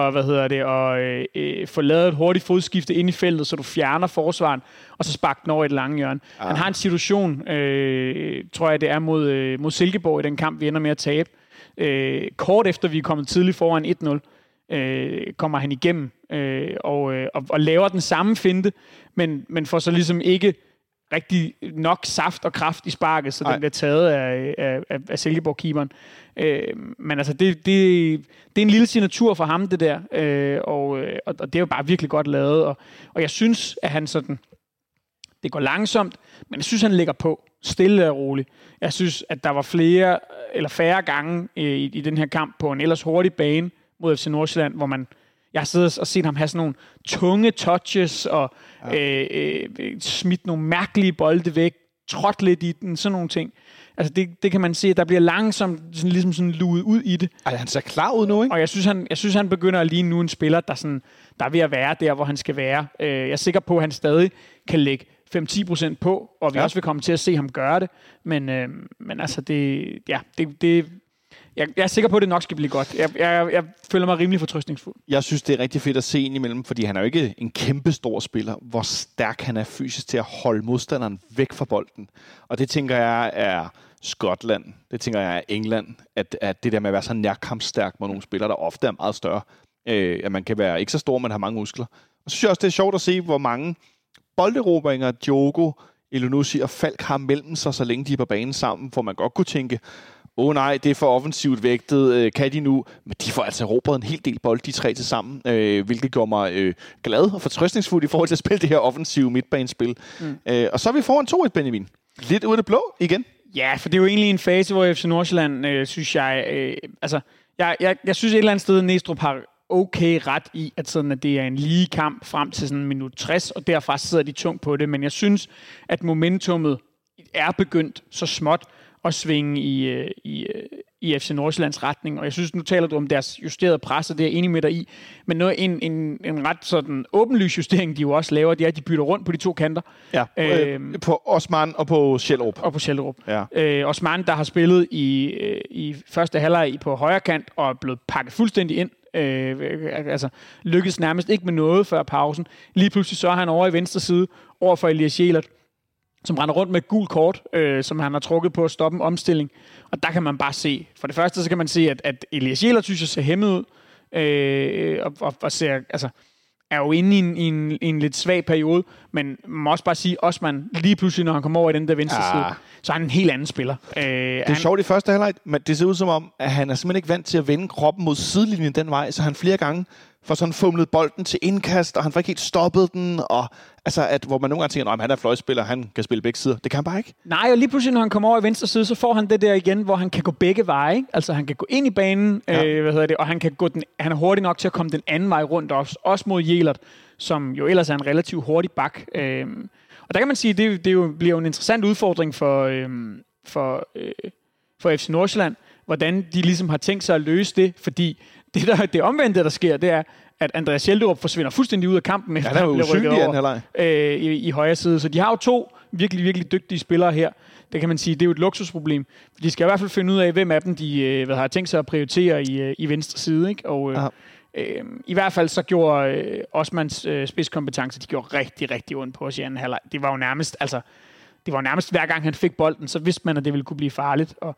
at få lavet et hurtigt fodskifte ind i feltet, så du fjerner forsvaren, og så sparker den over et langt hjørne. Han har en situation, tror jeg det er mod Silkeborg i den kamp, vi ender med at tabe. Kort efter vi er kommet tidligt foran 1-0, kommer han igennem og laver den samme finte, men får så ligesom ikke rigtig nok saft og kraft i sparket, så den bliver taget af Silkeborg-keeperen. Men altså, det er en lille signatur for ham, det der, og det er jo bare virkelig godt lavet, og jeg synes, at han sådan, det går langsomt, men jeg synes, han ligger på, stille og roligt. Jeg synes, at der var flere eller færre gange i den her kamp på en ellers hurtig bane mod FC Nordsjælland, hvor jeg har siddet og set ham have sådan nogle tunge touches og smidt nogle mærkelige bolde væk, trådt lidt i den, sådan nogle ting. Altså det kan man se, at der bliver langsomt ligesom sådan luet ud i det. Altså, han ser klar ud nu, ikke? Og jeg synes, han begynder at ligne nu en spiller, der er ved at være der, hvor han skal være. Jeg er sikker på, at han stadig kan lægge 5-10% på, og vi også vil komme til at se ham gøre det. Men altså, jeg er sikker på, at det nok skal blive godt. Jeg føler mig rimelig fortrøstningsfuld. Jeg synes, det er rigtig fedt at se ind imellem, fordi han er jo ikke en kæmpe stor spiller, hvor stærk han er fysisk til at holde modstanderen væk fra bolden. Og det tænker jeg er Skotland. Det tænker jeg er England. At det der med at være så nærkampsstærk med nogle spillere, der ofte er meget større. At man kan være ikke så stor, men har mange muskler. Og så synes jeg også, det er sjovt at se, hvor mange bolderobringer Diogo, Elyounoussi og Falk har mellem sig, så længe de er på banen sammen, hvor man godt kunne tænke, nej, det er for offensivt vægtet, kan de nu? Men de får altså erobret en hel del bold, de tre til sammen, hvilket gør mig glad og fortrøstningsfuld i forhold til at spille det her offensive midtbanespil. Og så er vi foran 2-1, Benjamin. Lidt ude af det blå igen. Ja, for det er jo egentlig en fase, hvor FC Nordsjælland, synes jeg, jeg synes et eller andet sted, Næstrup har okay ret i, at det er en lige kamp frem til sådan minut 60, og derfra sidder de tungt på det, men jeg synes, at momentummet er begyndt så småt at svinge i FC Nordsjællands retning, og jeg synes, nu taler du om deres justerede pres, og det er jeg enig med dig i, men en ret sådan åbenlys justering, de jo også laver, det er, at de bytter rundt på de to kanter. Ja, på Osman og på Schjelderup. Ja. Osman, der har spillet i første halvleg på højre kant, og er blevet pakket fuldstændig ind, lykkedes nærmest ikke med noget før pausen. Lige pludselig så er han over i venstre side, over for Elias Jelert, som render rundt med et gult kort, som han har trukket på at stoppe en omstilling. Og der kan man bare se, for det første så kan man se, at Elias Jelert synes jeg ser hæmmet ud, og ser, er jo inde i en lidt svag periode, men man må også bare sige, Osman, lige pludselig, når han kommer over i den der venstre side, så er han en helt anden spiller. Det er sjovt i første halvleg, men det ser ud som om, at han er simpelthen ikke vant til at vende kroppen mod sidelinjen den vej, så han flere gange får sådan fumlet bolden til indkast, og han får ikke helt stoppet den, og hvor man nogle gange tænker, at han er fløjspiller, han kan spille begge sider. Det kan han bare ikke. Nej, og lige pludselig, når han kommer over i venstre side, så får han det der igen, hvor han kan gå begge veje, ikke? Altså, han kan gå ind i banen, og han er hurtig nok til at komme den anden vej rundt også mod Jelert, som jo ellers er en relativt hurtig bak. Og der kan man sige, det bliver jo en interessant udfordring for FC Nordsjælland, hvordan de ligesom har tænkt sig at løse det, fordi det omvendte, der sker, det er, at Andreas Schjelderup forsvinder fuldstændig ud af kampen, efter han bliver rykket over i højre side. Så de har jo to virkelig, virkelig dygtige spillere her. Det kan man sige, det er jo et luksusproblem. De skal i hvert fald finde ud af, hvem af dem de har tænkt sig at prioritere i venstre side. Ikke? Og i hvert fald så gjorde Osmans spidskompetence, de gjorde rigtig, rigtig ondt på os i anden halvleg. Det var jo nærmest hver gang han fik bolden, så vidste man, at det ville kunne blive farligt. Og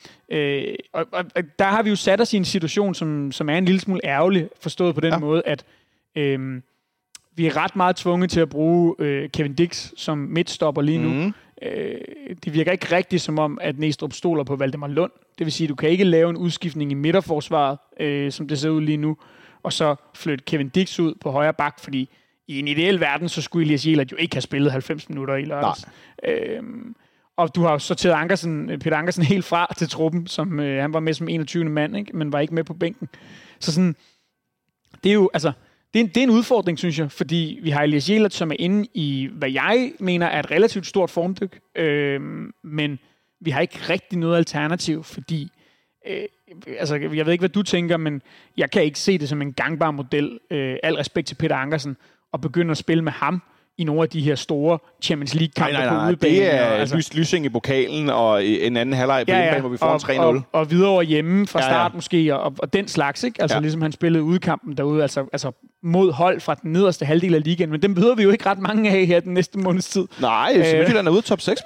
der har vi jo sat os i en situation, som er en lille smule ærgerlig, forstået på den måde, at vi er ret meget tvunget til at bruge Kevin Dix som midtstopper lige nu. Det virker ikke rigtigt som om, at Næstrup stoler på Valdemar Lund. Det vil sige, at du kan ikke lave en udskiftning i midterforsvaret, som det ser ud lige nu, og så flytte Kevin Dix ud på højre bak, fordi i en ideel verden, så skulle Elias Jelert jo ikke have spillet 90 minutter i lørdags. Og du har jo sorteret Peter Ankersen helt fra til truppen, som han var med som 21. mand, ikke? Men var ikke med på bænken. Så sådan, det er jo, det er en udfordring, synes jeg, fordi vi har Elias Jelert, som er inde i, hvad jeg mener er et relativt stort formdyk, men vi har ikke rigtig noget alternativ, fordi, jeg ved ikke, hvad du tænker, men jeg kan ikke se det som en gangbar model, al respekt til Peter Ankersen, og begynde at spille med ham i nogle af de her store Champions League-kampe på udebane. Det er Lysing i pokalen og en anden halvleg på udebane, hvor vi får en 3-0. Og videre over hjemme fra start måske, og den slags, ikke? Altså ligesom han spillede udekampen derude, altså mod hold fra den nederste halvdel af ligaen, men dem behøver vi jo ikke ret mange af her den næste måneds tid. Nej, Midtjylland er ude top 6.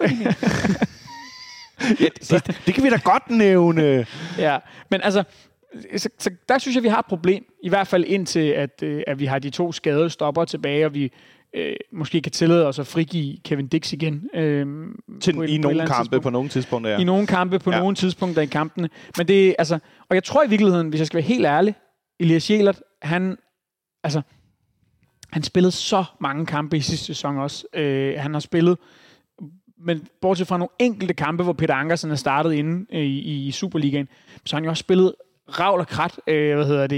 Det kan vi da godt nævne. Ja, men så der synes jeg, vi har et problem. I hvert fald indtil, at vi har de to skadede stopper tilbage, og vi måske kan tillade os at frigive Kevin Dix igen. I nogle kampe på nogle tidspunkter, ja. I nogle kampe på nogle tidspunkter i kampene. Men det og jeg tror i virkeligheden, hvis jeg skal være helt ærlig, Elias Jelert, han spillede så mange kampe i sidste sæson også. Han har spillet, men bortset fra nogle enkelte kampe, hvor Peter Ankersen er startet inde i Superligaen, så har han jo også spillet ravl og krat,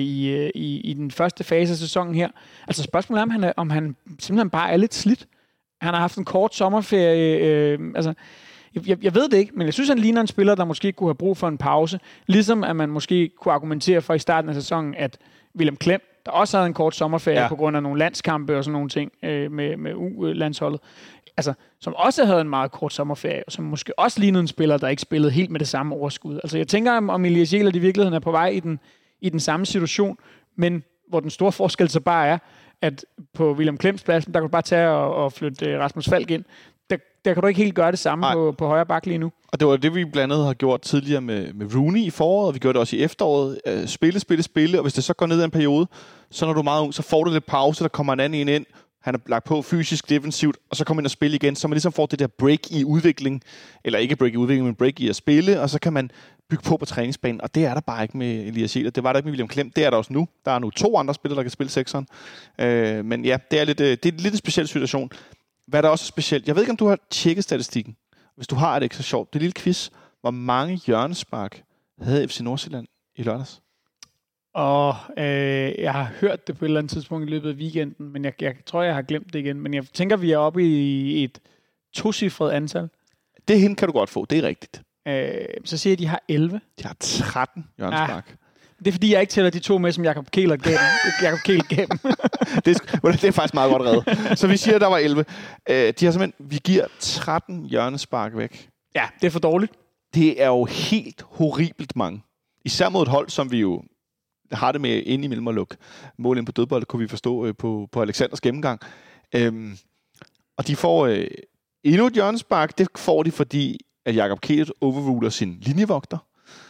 i den første fase af sæsonen her. Altså spørgsmålet er, om han simpelthen bare er lidt slidt. Han har haft en kort sommerferie. Jeg ved det ikke, men jeg synes, han ligner en spiller, der måske kunne have brug for en pause. Ligesom at man måske kunne argumentere for i starten af sæsonen, at William Klem, der også havde en kort sommerferie på grund af nogle landskampe og sådan nogle ting med U-landsholdet, altså, som også havde en meget kort sommerferie, og som måske også lignede en spiller, der ikke spillede helt med det samme overskud. Altså, jeg tænker, om Elias Jæler i virkeligheden er på vej i den samme situation, men hvor den store forskel så bare er, at på William Klems plads, der kan du bare tage og flytte Rasmus Falk ind. Der kan du ikke helt gøre det samme på højre bak lige nu. Og det var det, vi blandt andet har gjort tidligere med Rooney i foråret, og vi gjorde det også i efteråret. Spille, og hvis det så går ned i en periode, så når du er meget ung, så får du lidt pause, der kommer en anden ind, han er lagt på fysisk, defensivt, og så kommer ind og spille igen, så man ligesom får det der break i udvikling, eller ikke break i udvikling, men break i at spille, og så kan man bygge på træningsbanen, og det er der bare ikke med Elias Jæler. Det var der ikke med William Klem, det er der også nu. Der er nu 2 andre spillere, der kan spille sekseren. Men ja, det er lidt en speciel situation. Hvad der også er specielt, jeg ved ikke, om du har tjekket statistikken. Hvis du har, er det ikke så sjovt. Det lille quiz, hvor mange hjørnespark havde FC Nordsjælland i lørdags? Jeg har hørt det på et eller andet tidspunkt i løbet af weekenden, men jeg tror, jeg har glemt det igen. Men jeg tænker, vi er oppe i et 2-cifret antal. Det hende kan du godt få, det er rigtigt. Så siger jeg, at de har 11. De har 13 hjørnespark. Det er fordi, jeg ikke tæller de 2 med, som Jakob Kehler gav dem. det er faktisk meget godt reddet. Så vi siger, at der var 11. Vi giver 13 hjørnespark væk. Ja, det er for dårligt. Det er jo helt horribelt mange. Især mod et hold, som vi jo har det med ind imellem at lukke mål ind på dødbold, kunne vi forstå på Alexanders gennemgang. Og de får endnu et hjørnespark. Det får de, fordi at Jakob Kehler overruler sin linjevogter,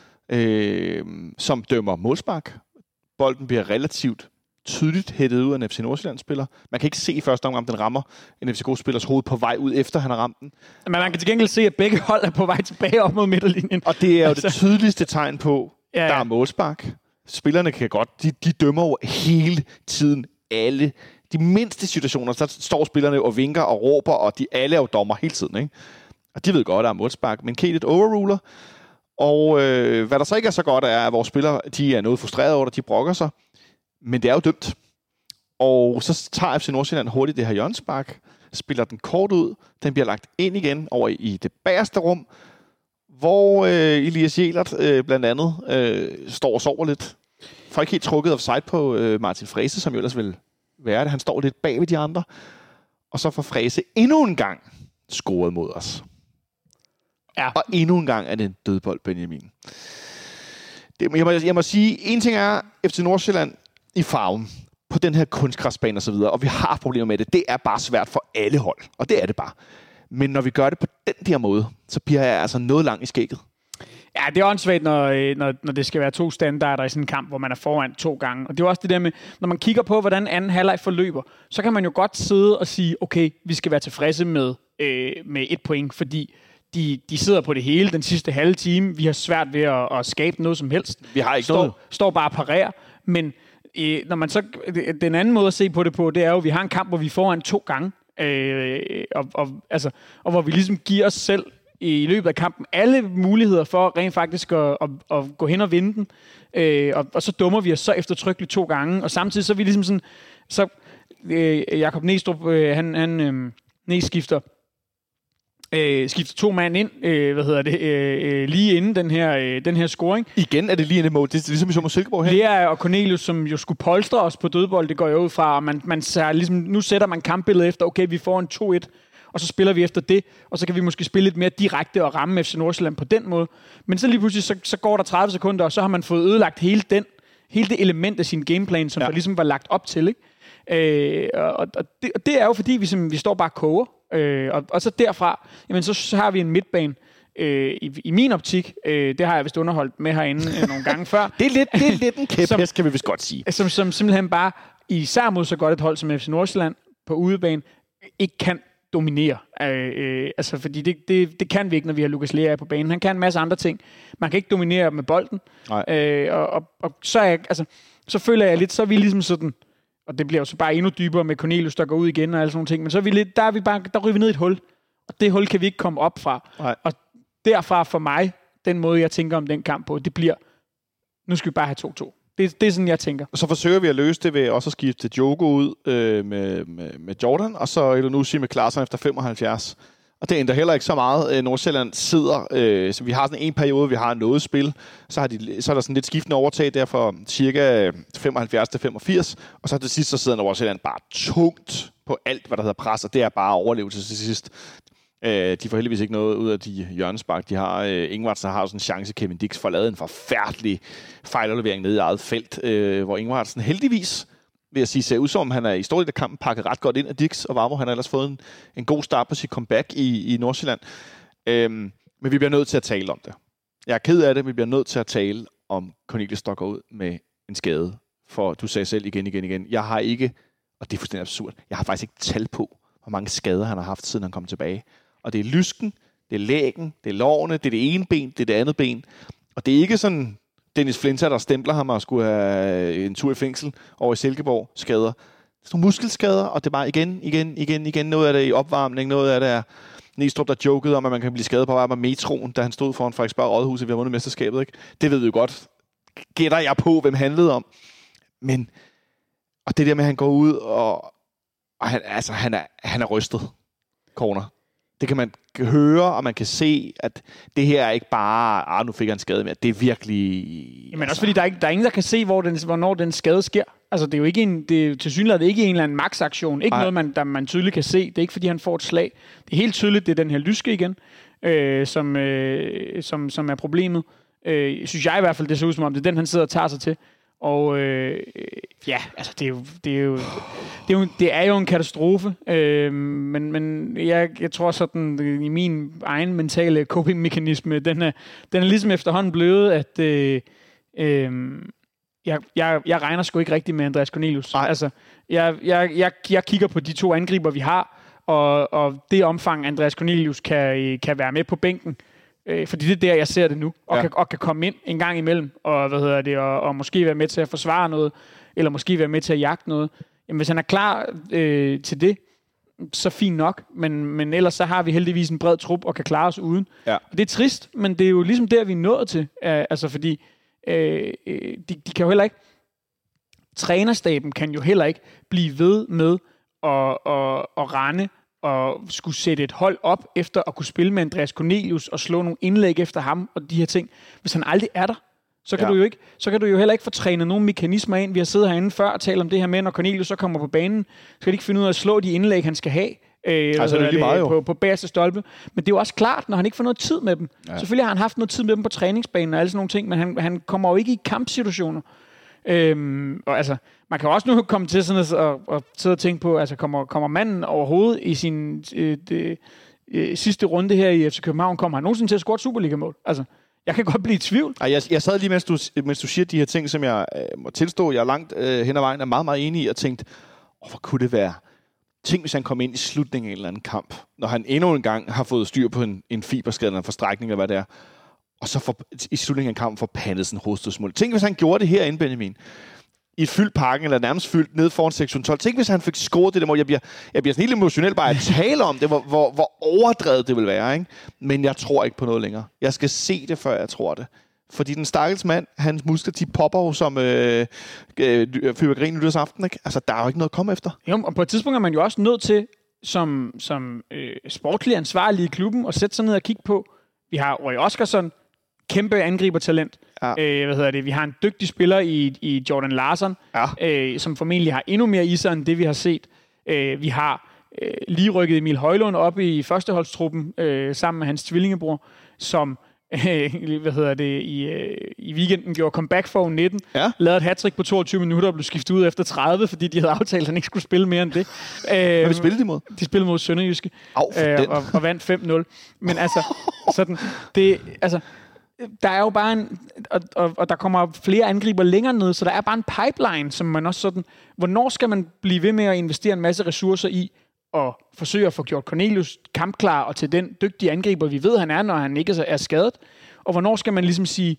som dømmer målspark. Bolden bliver relativt tydeligt hættet ud af en FC Nordsjælland-spiller. Man kan ikke se i første omgang, om den rammer en FCK-spillers hoved på vej ud, efter han har ramt den. Men man kan til gengæld se, at begge hold er på vej tilbage op mod midterlinjen. Og det er jo det tydeligste tegn på, der er målspark. Spillerne kan godt, de dømmer jo hele tiden alle. De mindste situationer, så står spillerne og vinker og råber, og de alle er jo dommer hele tiden, ikke? Og de ved godt, der er målspark. Men Kehlet overruler. Og hvad der så ikke er så godt, er, at vores spillere, de er noget frustrerede over det, de brokker sig. Men det er jo dømt. Og så tager FC Nordsjælland hurtigt det her hjørnespark, spiller den kort ud, den bliver lagt ind igen over i det bagerste rum, hvor Elias Jæler blandt andet står og sover lidt. Får ikke helt trukket offside på Martin Frese, som jo ellers vil være det. Han står lidt bag ved de andre. Og så får Frese endnu en gang scoret mod os. Ja. Og endnu en gang er det en dødbold, Benjamin. Jeg må sige, en ting er FC Nordsjælland i farven på den her kunstgræsbane og så videre, og vi har problemer med det. Det er bare svært for alle hold, og det er det bare. Men når vi gør det på den der måde, så bliver jeg altså noget lang i skægget. Ja, det er åndssvagt, når det skal være 2 standarder i sådan en kamp, hvor man er foran 2 gange. Og det er også det der med, når man kigger på, hvordan anden halvleg forløber, så kan man jo godt sidde og sige, okay, vi skal være tilfredse med 1 point, fordi de sidder på det hele den sidste halve time. Vi har svært ved at skabe noget som helst. Vi har ikke noget. Står bare og parerer. Men når man så, den anden måde at se på det på, det er jo, at vi har en kamp, hvor vi er foran 2 gange. Og hvor vi ligesom giver os selv i løbet af kampen alle muligheder for rent faktisk at gå hen og vinde den. Og så dummer vi os så eftertrykkeligt 2 gange. Og samtidig så er vi ligesom sådan... Jakob Næstrup, han skifter 2 mand ind, lige inden den her scoring. Igen er det lige en mål. Det er ligesom i Sommer Silkeborg her. Det er og Cornelius, som jo skulle polstre os på dødbold, det går jo ud fra, og man ligesom, nu sætter man kampbilledet efter, okay, vi får en 2-1, og så spiller vi efter det, og så kan vi måske spille lidt mere direkte og ramme FC Nordsjælland på den måde. Men så lige pludselig, så går der 30 sekunder, og så har man fået ødelagt hele det element af sin gameplan, som der ligesom var lagt op til, ikke? Og det er jo fordi, vi står bare og koger. Og så derfra, jamen så har vi en midtbane i min optik. Det har jeg vist underholdt med herinde nogle gange før. Det er lidt en kæphest, kan vi vist godt sige. Som simpelthen bare, især mod så godt et hold som FC Nordsjælland på udebane, ikke kan dominere. Fordi det kan vi ikke, når vi har Lukas Lea på banen. Han kan en masse andre ting. Man kan ikke dominere med bolden. Og så føler jeg lidt, så er vi ligesom sådan, og det bliver jo så bare endnu dybere med Cornelius, der går ud igen og alle sådan nogle ting. Men så er vi lidt, der ryger vi ned i et hul. Og det hul kan vi ikke komme op fra. Nej. Og derfra for mig, den måde, jeg tænker om den kamp på, det bliver, nu skal vi bare have 2-2. Det er sådan, jeg tænker. Så forsøger vi at løse det ved også at skifte Diogo ud med Jordan, og så Elyounoussi med Klaasen efter 75. Og det ændrer heller ikke så meget. Nordsjælland sidder, så vi har sådan en periode, vi har noget spil, så er der sådan lidt skiftende overtag der fra cirka 75 til 85, og så til sidst så sidder Nordsjælland bare tungt på alt, hvad der hedder pres, og det er bare overlevelse til sidst. De får heldigvis ikke noget ud af de hjørnespark, de har. Ingvartsen har jo sådan en chance, Kevin Dix får lavet en forfærdelig fejlaflevering nede i eget felt, hvor Ingvartsen heldigvis, vil jeg sige, ser ud som, han er i stor del af kampen pakket ret godt ind af Dix, og Vavro, han har ellers fået en god start på sit comeback i Nordsjælland. Men vi bliver nødt til at tale om det. Jeg er ked af det, men vi bliver nødt til at tale om Cornelius, der går ud med en skade. For du sagde selv igen. Jeg har ikke, og det er fuldstændig absurd, jeg har faktisk ikke tal på, hvor mange skader han har haft, siden han kom tilbage. Og det er lysken, det er lægen, det er lårene, det er det ene ben, det er det andet ben. Og det er ikke sådan Dennis Flinter, der stempler ham og skulle have en tur i fængsel over i Silkeborg. Skader. Det er nogle muskelskader, og det er bare igen. Noget af det i opvarmning, noget af det er Næstrup, der jokede om, at man kan blive skadet på vej med metroen, da han stod foran Frederiksberg Rådhus, vi har vundet mesterskabet. Ikke? Det ved vi jo godt. Gætter jeg på, hvem handlede om. Men, og det der med, at han går ud, og han er rystet. Corner. Det kan man høre, og man kan se, at det her er ikke bare, nu fik han en skade mere. Det er virkelig... Men også fordi der er ingen, der kan se, hvornår den skade sker. Altså, det er jo ikke tilsyneladende ikke en eller anden max-aktion. Ikke noget, man tydeligt kan se. Det er ikke, fordi han får et slag. Det er helt tydeligt, det er den her lyske igen, som er problemet. Synes jeg i hvert fald, det ser ud som om, det er den, han sidder og tager sig til. Og altså det er jo en katastrofe, men jeg tror sådan i min egen mentale coping-mekanisme, den er ligesom efterhånden blevet, at jeg regner sgu ikke rigtig med Andreas Cornelius. Altså, jeg kigger på de to angriber, vi har, og det omfang, Andreas Cornelius kan være med på bænken. Fordi det er der, jeg ser det nu, og kan komme ind en gang imellem, og måske være med til at forsvare noget, eller måske være med til at jagte noget. Jamen, hvis han er klar til det, så fint nok, men ellers så har vi heldigvis en bred trup, og kan klare os uden. Ja. Det er trist, men det er jo ligesom der, vi er nået til. Altså, fordi de kan jo heller ikke, trænerstaben kan jo heller ikke blive ved med at rende, og skulle sætte et hold op efter at kunne spille med Andreas Cornelius og slå nogle indlæg efter ham og de her ting. Hvis han aldrig er der, så kan du jo heller ikke få trænet nogle mekanismer ind. Vi har siddet herinde før og talt om det her med, når Cornelius så kommer på banen, så kan de ikke finde ud af at slå de indlæg, han skal have på bagerste stolpe. Men det er jo også klart, når han ikke får noget tid med dem. Ja. Selvfølgelig har han haft noget tid med dem på træningsbanen og alle sådan nogle ting, men han kommer jo ikke i kampsituationer. Og altså, man kan også nu komme til sådan at sidde og tænke på, altså kommer manden overhovedet i sin sidste runde her i FC København, kommer han nogensinde til at score et Superliga-mål? Altså, jeg kan godt blive i tvivl. Jeg sad lige, mens du siger de her ting, som jeg må tilstå, jeg er langt hen ad vejen er meget, meget enig i, og tænkte, hvor kunne det være? Tænk, hvis han kom ind i slutningen af en eller anden kamp, når han endnu en gang har fået styr på en fiberskade eller en forstrækning, eller hvad det er, og så i slutningen af kampen får pandet sådan en hovedstødsmål. Tænk, hvis han gjorde det herinde, Benjamin, i et fyldt parken, eller nærmest fyldt ned foran sektion 12. Tænk, hvis han fik scoret det der mål. Jeg bliver sådan helt emotionel bare at tale om det, hvor overdrevet det vil være, ikke? Men jeg tror ikke på noget længere. Jeg skal se det, før jeg tror det. Fordi den stakkels mand, hans muskler, de popper jo som fyrværkeri nytårsaften, ikke? Altså, der er jo ikke noget at komme efter. Jo, og på et tidspunkt er man jo også nødt til, som sportlig ansvarlig i klubben, at sætte sig ned og kigge på. Vi har Roy Oskarsson, kæmpe angribertalent. Ja. Vi har en dygtig spiller i Jordan Larsson, som formentlig har endnu mere i sig end det, vi har set. Vi har lige rykket Emil Højlund op i førsteholdstruppen sammen med hans tvillingebror, som i weekenden gjorde comeback for 19, lavede et hattrick på 22 minutter og blev skiftet ud efter 30, fordi de havde aftalt, at han ikke skulle spille mere end det. Hvad spillede de mod? De spillede mod Sønderjyske og vandt 5-0. Men altså, sådan, der er jo bare og der kommer flere angriber længere ned, så der er bare en pipeline, som man også sådan, hvornår skal man blive ved med at investere en masse ressourcer i og forsøge at få gjort Cornelius kampklar og til den dygtige angriber, vi ved, han er, når han ikke er skadet. Og hvornår skal man ligesom sige,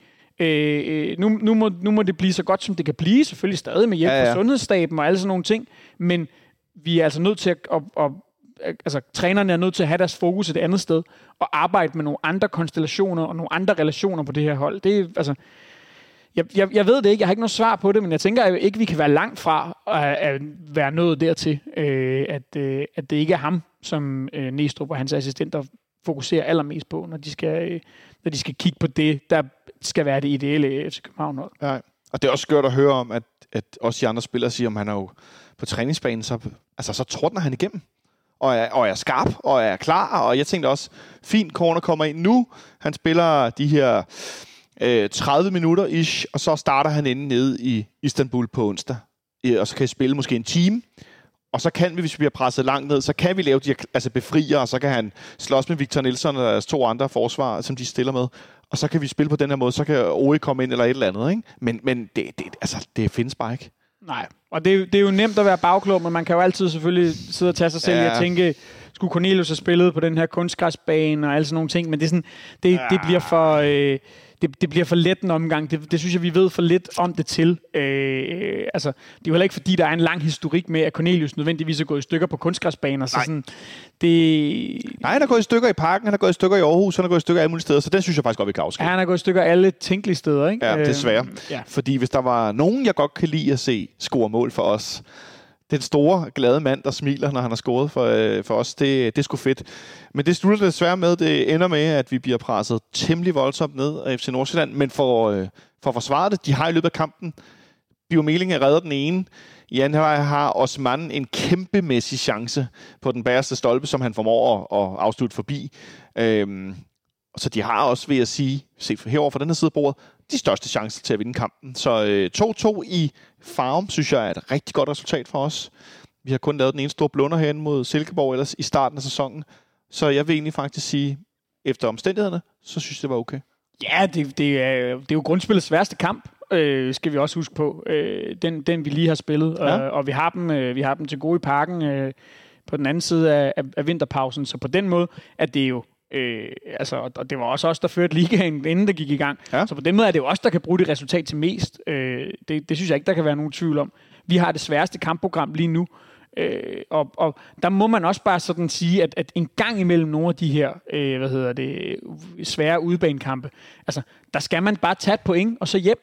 nu må det blive så godt, som det kan blive, selvfølgelig stadig med hjælp fra sundhedsstaben og alle sådan nogle ting, men vi er altså nødt til at trænerne er nødt til at have deres fokus et andet sted og arbejde med nogle andre konstellationer og nogle andre relationer på det her hold. Det er, altså, Jeg ved det ikke, jeg har ikke noget svar på det, men jeg tænker ikke, vi kan være langt fra at være nået dertil, at det ikke er ham, som Næstrup og hans assistenter fokuserer allermest på, når de skal kigge på det, der skal være det ideelle FC København-hold. Ja. Og det er også skørt at høre om, at også de andre spillere siger, om han er jo på træningsbanen, så tordner han igennem. Og er skarp, og er klar, og jeg tænkte også, fint, Corner kommer ind nu. Han spiller de her 30 minutter ish, og så starter han inde nede i Istanbul på onsdag. Og så kan jeg spille måske en time. Og så kan vi, hvis vi bliver presset langt ned, så kan vi lave de befrier, og så kan han slås med Victor Nielsen og deres 2 andre forsvar, som de stiller med. Og så kan vi spille på den her måde, så kan Ori komme ind eller et eller andet, ikke? Men det findes bare ikke. Nej, og det er jo nemt at være bagklog, men man kan jo altid selvfølgelig sidde og tage sig selv og tænke, skulle Cornelius have spillet på den her kunstgræsbane og alle sådan nogle ting, men det er sådan, det bliver for... Det bliver for let en omgang. Det synes jeg, vi ved for lidt om det til. Det er jo heller ikke, fordi der er en lang historik med, at Cornelius nødvendigvis er gået i stykker på kunstgræsbaner. Så sådan, Nej, han er gået i stykker i Parken, han er gået i stykker i Aarhus, han er gået i stykker alle mulige steder, så den synes jeg faktisk godt, vi kan afskrive. Ja, han er gået i stykker alle tænkelige steder, ikke? Ja, desværre. Fordi hvis der var nogen, jeg godt kan lide at se score mål for os, den store, glade mand, der smiler, når han har scoret for os, det er sgu fedt. Men det slutter desværre med, det ender med, at vi bliver presset temmelig voldsomt ned af FC Nordsjælland. Men for at forsvare det, de har i løbet af kampen, Bio Meling redder den ene. I anden halvleg har Osman en kæmpemæssig chance på den bagerste stolpe, som han formår at afslutte forbi. Så de har også, vil jeg sige, set herover fra den her side af bordet, de største chancer til at vinde kampen. Så 2-2 i Farum, synes jeg er et rigtig godt resultat for os. Vi har kun lavet den ene store blunder herinde mod Silkeborg ellers i starten af sæsonen. Så jeg vil egentlig faktisk sige, efter omstændighederne, så synes jeg, det var okay. Ja, det er jo grundspillets sværeste kamp, skal vi også huske på. Den vi lige har spillet, og vi har dem til gode i Parken på den anden side af vinterpausen. Så på den måde er det jo og det var også os, der førte ligaen, inden det gik i gang. Ja. Så på den måde er det jo os, der kan bruge det resultat til mest. Det synes jeg ikke, der kan være nogen tvivl om. Vi har det sværeste kampprogram lige nu. Og der må man også bare sådan sige, at en gang imellem nogle af de her svære udebanekampe, der skal man bare tage et point, og så hjem.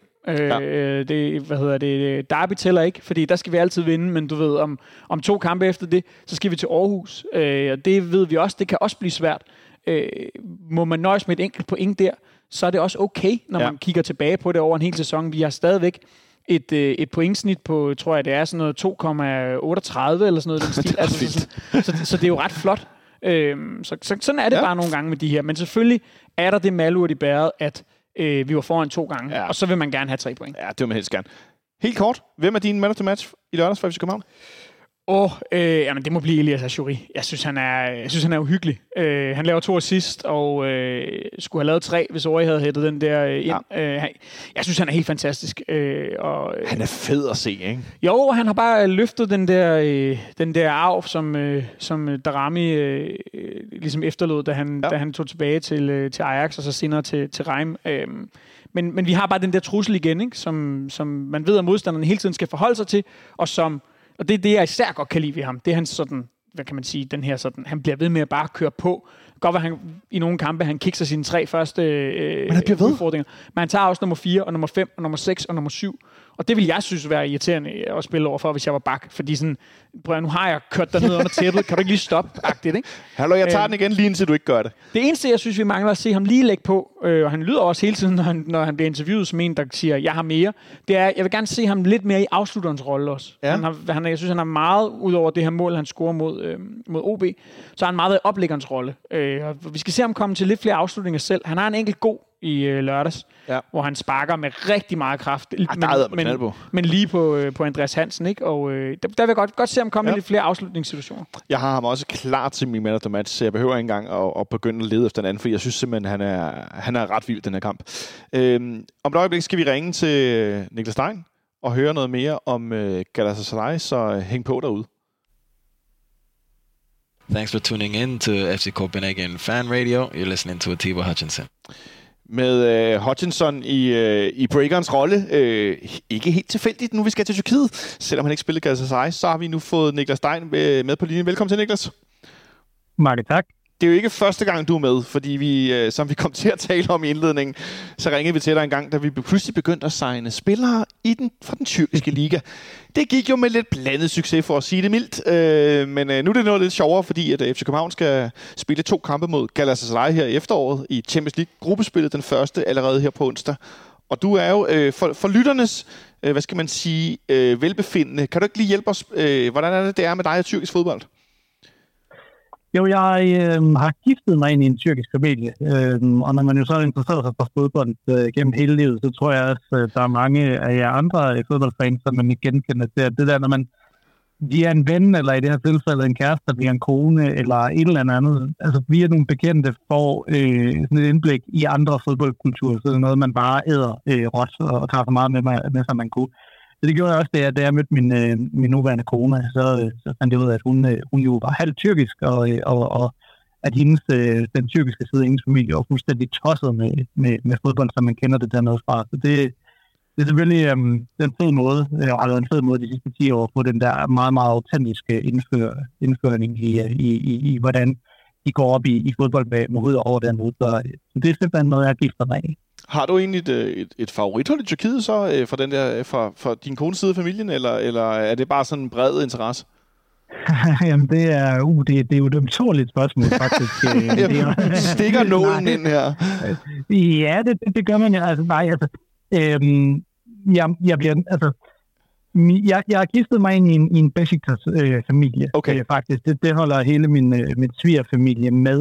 Derby tæller ikke, fordi der skal vi altid vinde, men du ved, om 2 kampe efter det, så skal vi til Aarhus. Og det ved vi også, det kan også blive svært. Må man nøjes med et enkelt point der, så er det også okay, når man kigger tilbage på det over en hel sæson. Vi har stadigvæk et pointsnit på, tror jeg, det er sådan noget 2,38 eller sådan noget. Den stil. Så det er jo ret flot. Sådan er det bare nogle gange med de her. Men selvfølgelig er der det malurt i bæret, at vi var foran 2 gange, og så vil man gerne have 3 point. Ja, det vil man helst gerne. Helt kort, hvem er din man of the match i lørdags for FC København? Jamen det må blive Elias Achouri. Jeg synes, han er uhyggelig. Han laver 2 assist, og skulle have lavet 3, hvis Ori havde hættet den der ind. Jeg synes, han er helt fantastisk. Han er fed at se, ikke? Jo, han har bare løftet den der arv, som Darami ligesom efterlod, da han tog tilbage til Ajax, og så senere til Reim. Men vi har bare den der trussel igen, ikke? Som man ved, at modstanderne hele tiden skal forholde sig til, og det er det, jeg især godt kan lide ved ham. Det er hans sådan, hvad kan man sige, den her sådan, han bliver ved med at bare køre på. Godt var han i nogle kampe, han kikser sine 3 første udfordringer. Men han tager også nummer 4, og nummer 5, og nummer 6, og nummer 7. Og det vil jeg synes være irriterende at spille overfor, hvis jeg var bak. Fordi sådan, nu har jeg kørt dig ned under tæppet. Kan du ikke lige stoppe-agtigt, ikke? Hallo, jeg tager den igen lige indtil du ikke gør det. Det eneste, jeg synes, vi mangler at se ham lige lægge på, og han lyder også hele tiden, når han bliver interviewet som en, der siger, jeg har mere, det er, jeg vil gerne se ham lidt mere i afslutterens rolle også. Ja. Jeg synes, han har meget, ud over det her mål, han scorer mod OB, så har han meget i oplæggerens rolle. Og vi skal se ham komme til lidt flere afslutninger selv. Han har en enkelt god i lørdags, hvor han sparker med rigtig meget kraft. Men lige på Andreas Hansen, ikke? Og der vil jeg godt se ham komme i lidt flere afslutningssituationer. Jeg har ham også klar til min man of the match, så jeg behøver ikke engang at begynde at lede efter en anden, for jeg synes simpelthen, han er ret vild, den her kamp. Om et øjeblik skal vi ringe til Niklas Stein og høre noget mere om Galatasaray, så hæng på derude. Thanks for tuning in to FC Copenhagen Fan Radio. You're listening to Atiba Hutchinson. Med Hutchinson i breakerens rolle. Ikke helt tilfældigt, nu vi skal til Tyrkiet. Selvom han ikke spillede Galatasaray, så har vi nu fået Niklas Stein med på linjen. Velkommen til, Niklas. Mange tak. det er jo ikke første gang, du er med, fordi vi, som vi kom til at tale om i indledningen, så ringede vi til dig en gang, da vi pludselig begyndte at signe spillere fra den tyrkiske liga. Det gik jo med lidt blandet succes, for at sige det mildt, men nu er det noget lidt sjovere, fordi at FC København skal spille 2 kampe mod Galatasaray her i efteråret i Champions League-gruppespillet, den første allerede her på onsdag. Og du er jo for lytternes, hvad skal man sige, velbefindende. Kan du ikke lige hjælpe os, hvordan er det er med dig i tyrkisk fodbold? Jo, jeg har giftet mig ind i en tyrkisk familie, og når man jo så er interesseret sig for fodbold gennem hele livet, så tror jeg også, der er mange af jer andre fodboldfans, som man ikke genkender til, at det der, når man via en ven, eller i det her tilfælde en kæreste, via en kone, eller et eller andet, altså via nogle bekendte, får sådan et indblik i andre fodboldkulturer, så det er noget, man bare æder råt og tager så meget med som man kunne. Så det gjorde jeg også, da jeg mødte min nuværende kone, så fandt jeg ud af, at hun jo var halvt tyrkisk, og at hendes, den tyrkiske side af hendes familie var fuldstændig tosset med fodbold, som man kender det dernede fra. Så det er selvfølgelig den fed måde, og har været en fed måde de sidste 10 år, at få den der meget, meget autentiske indføring i hvordan de går op i fodbold med hovedet over den måde. Så det er simpelthen noget, jeg har gifter mig af. Har du egentlig et favorithold i Tyrkiet så, fra din kones side af familien, eller er det bare sådan en bred interesse? Jamen, det er jo et ømtårligt spørgsmål, faktisk. Stikker nålen ind her? Ja, det gør man jo. Altså, nej, altså, jeg bliver, altså, jeg har giftet mig ind i en Besiktas-familie, okay. Faktisk. Det holder hele min svigerfamilie med.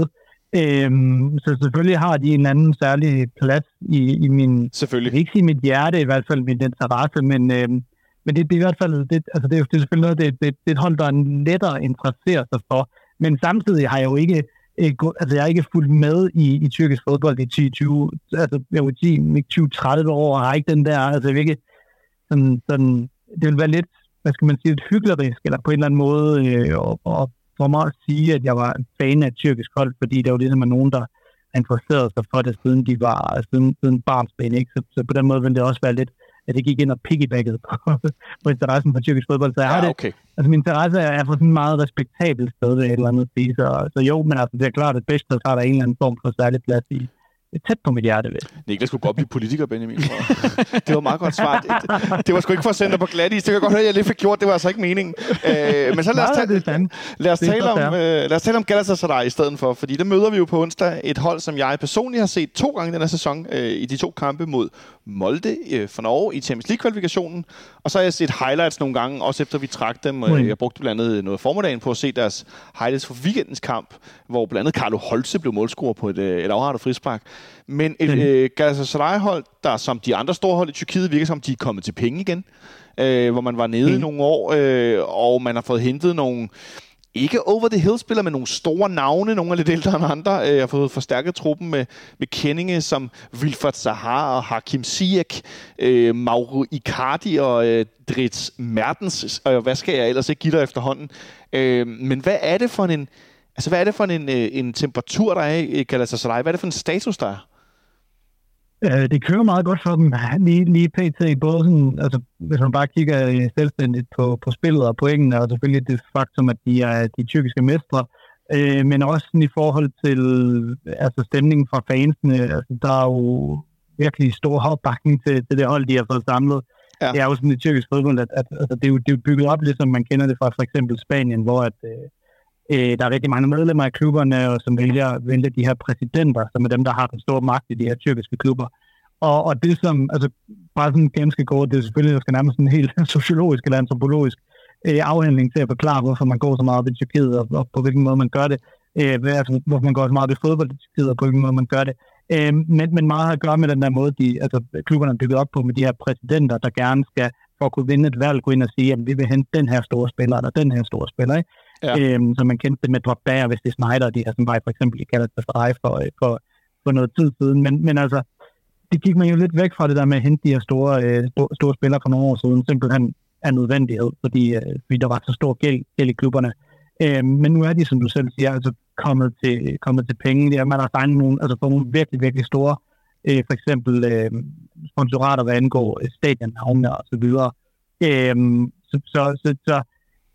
Så selvfølgelig har de en anden særlig plads i min... Selvfølgelig. Ikke i mit hjerte, i hvert fald min interesse, men det er i hvert fald... Det er selvfølgelig noget, det er et hold, der er lettere at interessere sig for. Men samtidig har jeg jo ikke... jeg har ikke fulgt med i tyrkisk fodbold i 2020, altså jeg vil sige 20-30 år, og har ikke den der... Altså jeg vil ikke sådan... Det vil være lidt, hvad skal man sige, lidt hyklerisk, eller på en eller anden måde, og for mig at sige, at jeg var en fan af et tyrkisk hold, fordi der var ligesom nogen, der interesserede sig for det, siden barnsben, ikke? Så på den måde ville det også være lidt, at det gik ind og piggybackede på interessen for tyrkisk fodbold. Så jeg har det, altså min interesse er for sådan en meget respektabel sted, ved et eller andet sige. Så jo, men altså det er klart, at bedst har der en eller anden form for særlig plads i. Tæt på mit hjerte, ved. Niklas skulle godt blive politiker, Benjamin. Det var meget godt svar. Det var sgu ikke for at sende dig på glatis. Det kan godt høre, at jeg lige fik gjort. Det var altså ikke meningen. Men så lad os tale om Galatasaray i stedet for. Fordi der møder vi jo på onsdag et hold, som jeg personligt har set 2 gange den her sæson i de 2 kampe mod Molde for Norge i Champions League-kvalifikationen. Og så har jeg set highlights nogle gange, også efter vi trak dem. Jeg brugte blandt andet noget formiddagen på at se deres highlights for weekendens kamp, hvor blandt andet Carlo Holse blev målscorer på et afrettet frispark. Men et Galatasaray-hold, der som de andre store hold i Tyrkiet, virker som de er kommet til penge igen. Hvor man var nede i nogle år, og man har fået hentet nogle, ikke over-the-hill-spillere, men nogle store navne, nogle er lidt ældre end andre. Jeg har fået forstærket truppen med kendinge som Wilfried Zaha og Hakim Ziyech, Mauro Icardi og Dries Mertens, og hvad skal jeg ellers ikke give dig efterhånden. Men hvad er det for en temperatur, der er i Galatasaray? Hvad er det for en status, der er? Det kører meget godt for dem, lige pt. Både sådan, altså, hvis man bare kigger selvstændigt på spillet og pointene, og selvfølgelig det faktum, at de er de tyrkiske mestre, men også i forhold til altså, stemningen fra fansene. Altså, der er jo virkelig stor opbakning til det hold, de har fået samlet. Ja. Det er jo sådan i tyrkisk fodbold, at altså, det er jo bygget op, ligesom man kender det fra for eksempel Spanien, hvor at der er rigtig mange medlemmer af klubberne, som vælger de her præsidenter, som er dem, der har den store magt i de her tyrkiske klubber. Og det som, altså bare sådan ganske kort, det er selvfølgelig, der skal nærmest sådan en helt sociologisk eller antropologisk afhandling til at forklare, hvorfor man går så meget ved Tyrkiet, og på hvilken måde man gør det. Altså, hvorfor man går så meget ved fodbold i Tyrkiet, og på hvilken måde man gør det. Men meget har at gøre med den der måde, klubberne er bygget op på, med de her præsidenter, der gerne skal, for at kunne vinde et valg, gå ind og sige, at vi vil hente den her store spiller, eller den her store spiller, ikke? Ja. Så man kendte det med Drogba og Wesley Sneijder, de her, som var for eksempel i Galatasaray for noget tid siden. Men altså, det gik man jo lidt væk fra det der med at hente de her store spillere for nogle år siden, simpelthen af nødvendighed, fordi der var så stor gæld i klubberne. Men nu er de, som du selv siger, altså kommet til penge. Man har signet nogle, altså for nogle virkelig, virkelig store, for eksempel sponsorater, hvad angår stadionnavne og så videre. Så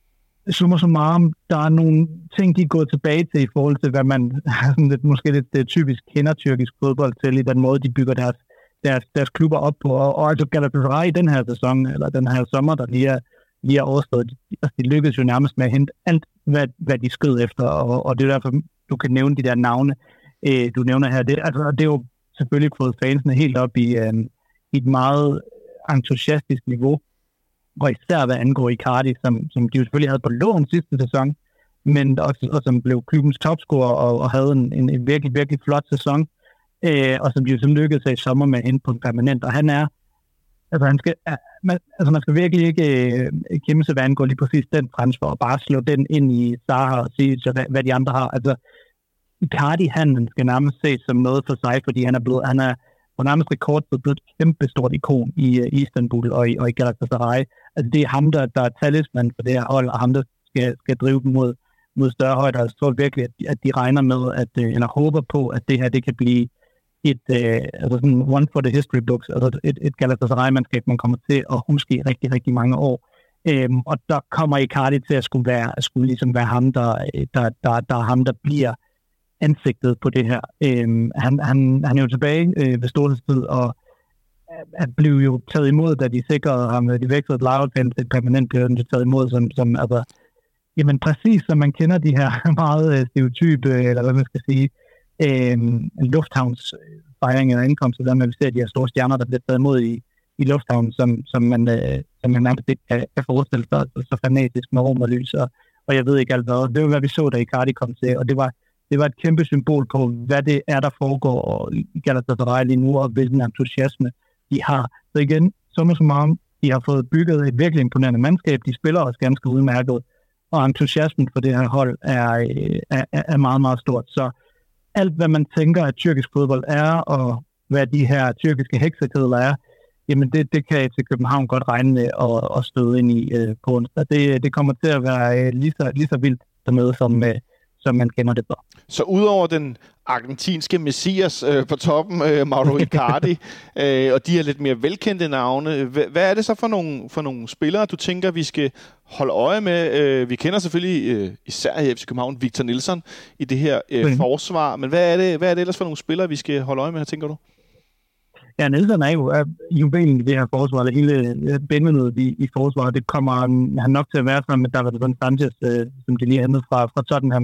summa summarum, der er nogle ting, de er gået tilbage til i forhold til, hvad man måske lidt typisk kender tyrkisk fodbold til, i den måde, de bygger deres klubber op på. Og altså Galatasaray i den her sæson, eller den her sommer, der lige er overstået, de lykkedes jo nærmest med at hente alt, hvad de skød efter, og det er derfor, du kan nævne de der navne, du nævner her. Det er jo selvfølgelig fået fansene helt op i et meget entusiastisk niveau, og især hvad angår Icardi, som de jo selvfølgelig havde på lån sidste sæson, men også som blev klubbens topscorer og havde en virkelig, virkelig flot sæson, og som de jo lykkedes sig i sommer med at hente på en permanent. Og han er, man skal virkelig ikke kæmpe sig, hvad angår lige præcis den transfer, og bare slå den ind i Zaha og sige, hvad de andre har. Altså, Icardi-handlen skal nærmest ses som noget for sig, fordi han er på nærmest rekord blevet et kæmpe stort ikon i Istanbul og i Galatasaray. Altså, det er ham, der er talisman for det her hold, og ham, der skal drive dem mod større højder. Jeg tror virkelig, at de regner med, eller håber på, at det her det kan blive altså sådan one for the history books, altså et Galatasaray-mandskab, man kommer til at huske i rigtig, rigtig mange år. Og der kommer Icardi til at skulle ligesom være ham, der er ham, der bliver ansigtet på det her. Han er jo tilbage ved storhedstid, og blev jo taget imod, da de sikrede ham, de vækstede et lejeudfælde til et permanent, blev de taget imod som altså, jamen præcis som man kender de her meget stereotype, eller hvad man skal sige, lufthavns fejring eller ankomst, der man ser de her store stjerner, der bliver taget imod i lufthavnen, som man nærmest ikke kan forestille sig, så fanatisk med rum og lys, og jeg ved ikke alt hvad. Det var, hvad vi så, da Icardi kom til, og det var et kæmpe symbol på, hvad det er, der foregår i Galatasaray lige nu, og hvilken entusiasme de har. Så igen, summa summarum, de har fået bygget et virkelig imponerende mandskab, de spiller også ganske udmærket, og entusiasmen for det her hold er meget, meget stort. Så alt, hvad man tænker, at tyrkisk fodbold er, og hvad de her tyrkiske heksekedler er, jamen det kan FC København godt regne med at støde ind i på onsdag. Det kommer til at være lige så vildt dernede, som man kender det for. Så udover den argentinske messias på toppen, Mauro Icardi, og de er lidt mere velkendte navne, hvad er det så for nogle spillere, du tænker, vi skal holde øje med? Vi kender selvfølgelig især i FC København Victor Nilsson i det her forsvar, men hvad er det ellers for nogle spillere, vi skal holde øje med, tænker du? Ja, Nilsson er jo jubelen i det her forsvar, det hele bindvindet i forsvaret. Det kommer han nok til at være sammen med Davinson Sanchez, som de lige hentede fra Tottenham,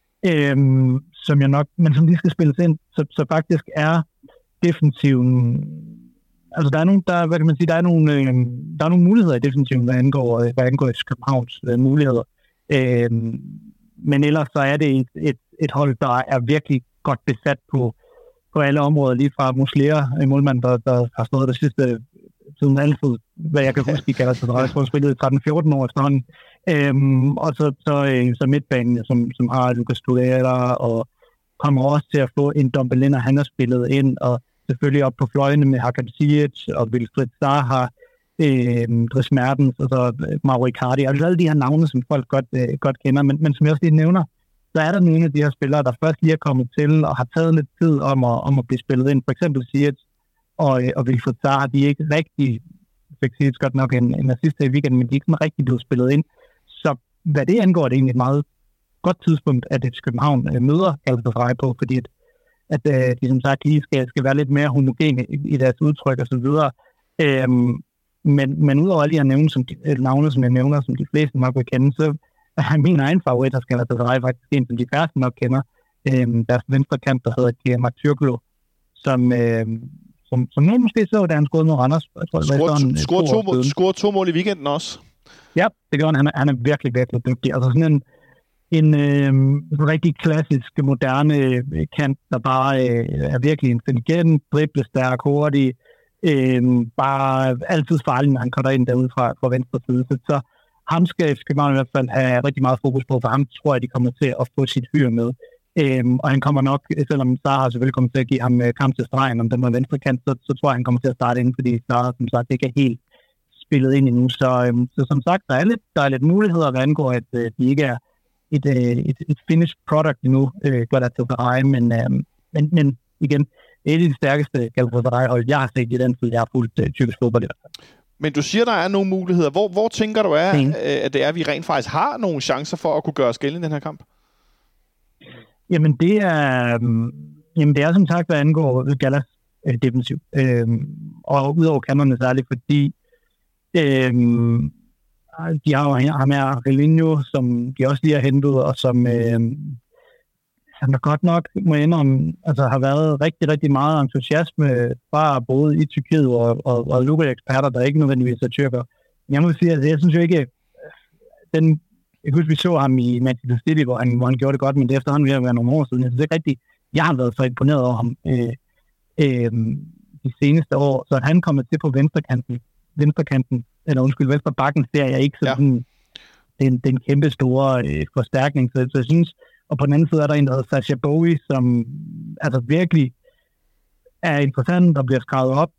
som jeg nok, men som de skal spilles ind, så faktisk er defensiven, altså der er nogle muligheder i defensiven, hvad angår Københavns muligheder. Men ellers så er det et hold, der er virkelig godt besat på alle områder, lige fra Muslera, en målmand, der har stået der sidste siden altid, hvad jeg kan huske, kalder sig drejet på, spillet 13-14 år efterhånden. Og så midtbanen, som har Lucas Torreira, og kommer også til at få en Dombelin, han har spillet ind, og selvfølgelig op på fløjene med Hakan Ziyech og Wilfried Zaha, Dries Mertens, og så Mauro Icardi. Altså alle de her navne, som folk godt kender, men som jeg også lige nævner, så er der nogle af de her spillere, der først lige er kommet til og har taget lidt tid om at blive spillet ind. For eksempel Ziyech og Wilfried Zaha, de er ikke rigtig, fik Ziyech godt nok en assist i weekenden, men de er ikke sådan rigtig blevet spillet ind. Så hvad det angår, det er egentlig et meget godt tidspunkt, at FC København møder Galatasaray på, fordi at de som sagt lige skal være lidt mere homogene i deres udtryk og så videre. Men udover alle de her navne, som jeg nævner, som de fleste nok vil kende, så er min egen favorit, der skal Galatasaray faktisk en, som de færreste nok kender. Deres venstre kant, der hedder Kemal Türkoglu, som nogen måske så, da han scorede mod Randers. Scorede 2 mål i weekenden også. Ja, det gør han er virkelig, virkelig dygtig. Altså sådan en rigtig klassisk, moderne kant, der bare er virkelig intelligent, driblestærk, hurtig, bare altid farlig, når han kommer ind derude fra venstre side. Så ham skal København i hvert fald have rigtig meget fokus på, for ham tror jeg, de kommer til at få sit hyre med. Og han kommer nok, selvom Zaha selvfølgelig kommer til at give ham kamp til stregen, om den var venstre kant, så tror jeg, han kommer til at starte ind, fordi Zaha som sagt ikke er helt spillet ind endnu. Så som sagt, der er lidt muligheder, hvad angår, at de ikke er et finished product endnu, gør der til Galatasaray, men igen, det er de stærkeste Galatasaray-hold, jeg har set i den tid, jeg har fulgt tyrkisk fodbold i hvert fald. Men du siger, der er nogle muligheder. Hvor tænker du, at det er, at vi rent faktisk har nogle chancer for at kunne gøre os gældende i den her kamp? Jamen, det er som sagt, hvad angår Gallas defensiv. Og udover kanterne særligt, fordi de har jo ham her Relinho, som de også lige har hentet, og som han godt nok må indrømme, altså har været rigtig, rigtig meget entusiasme fra både i Tyrkiet og Luka-eksperter, der ikke nødvendigvis er tyrker. Men jeg må sige, at jeg synes jo ikke, jeg husker, vi så ham i Manchester City, hvor han gjorde det godt, men det efterhånden ved at være nogle år siden. Jeg synes ikke rigtigt, jeg har været så imponeret over ham de seneste år, så at han kommer til på venstrekanten, venstre bakken, ser jeg ikke sådan den kæmpe store forstærkning. Så jeg synes, og på den anden side er der en, der hedder Sasha Bowie, som altså virkelig er interessant, der bliver skrevet op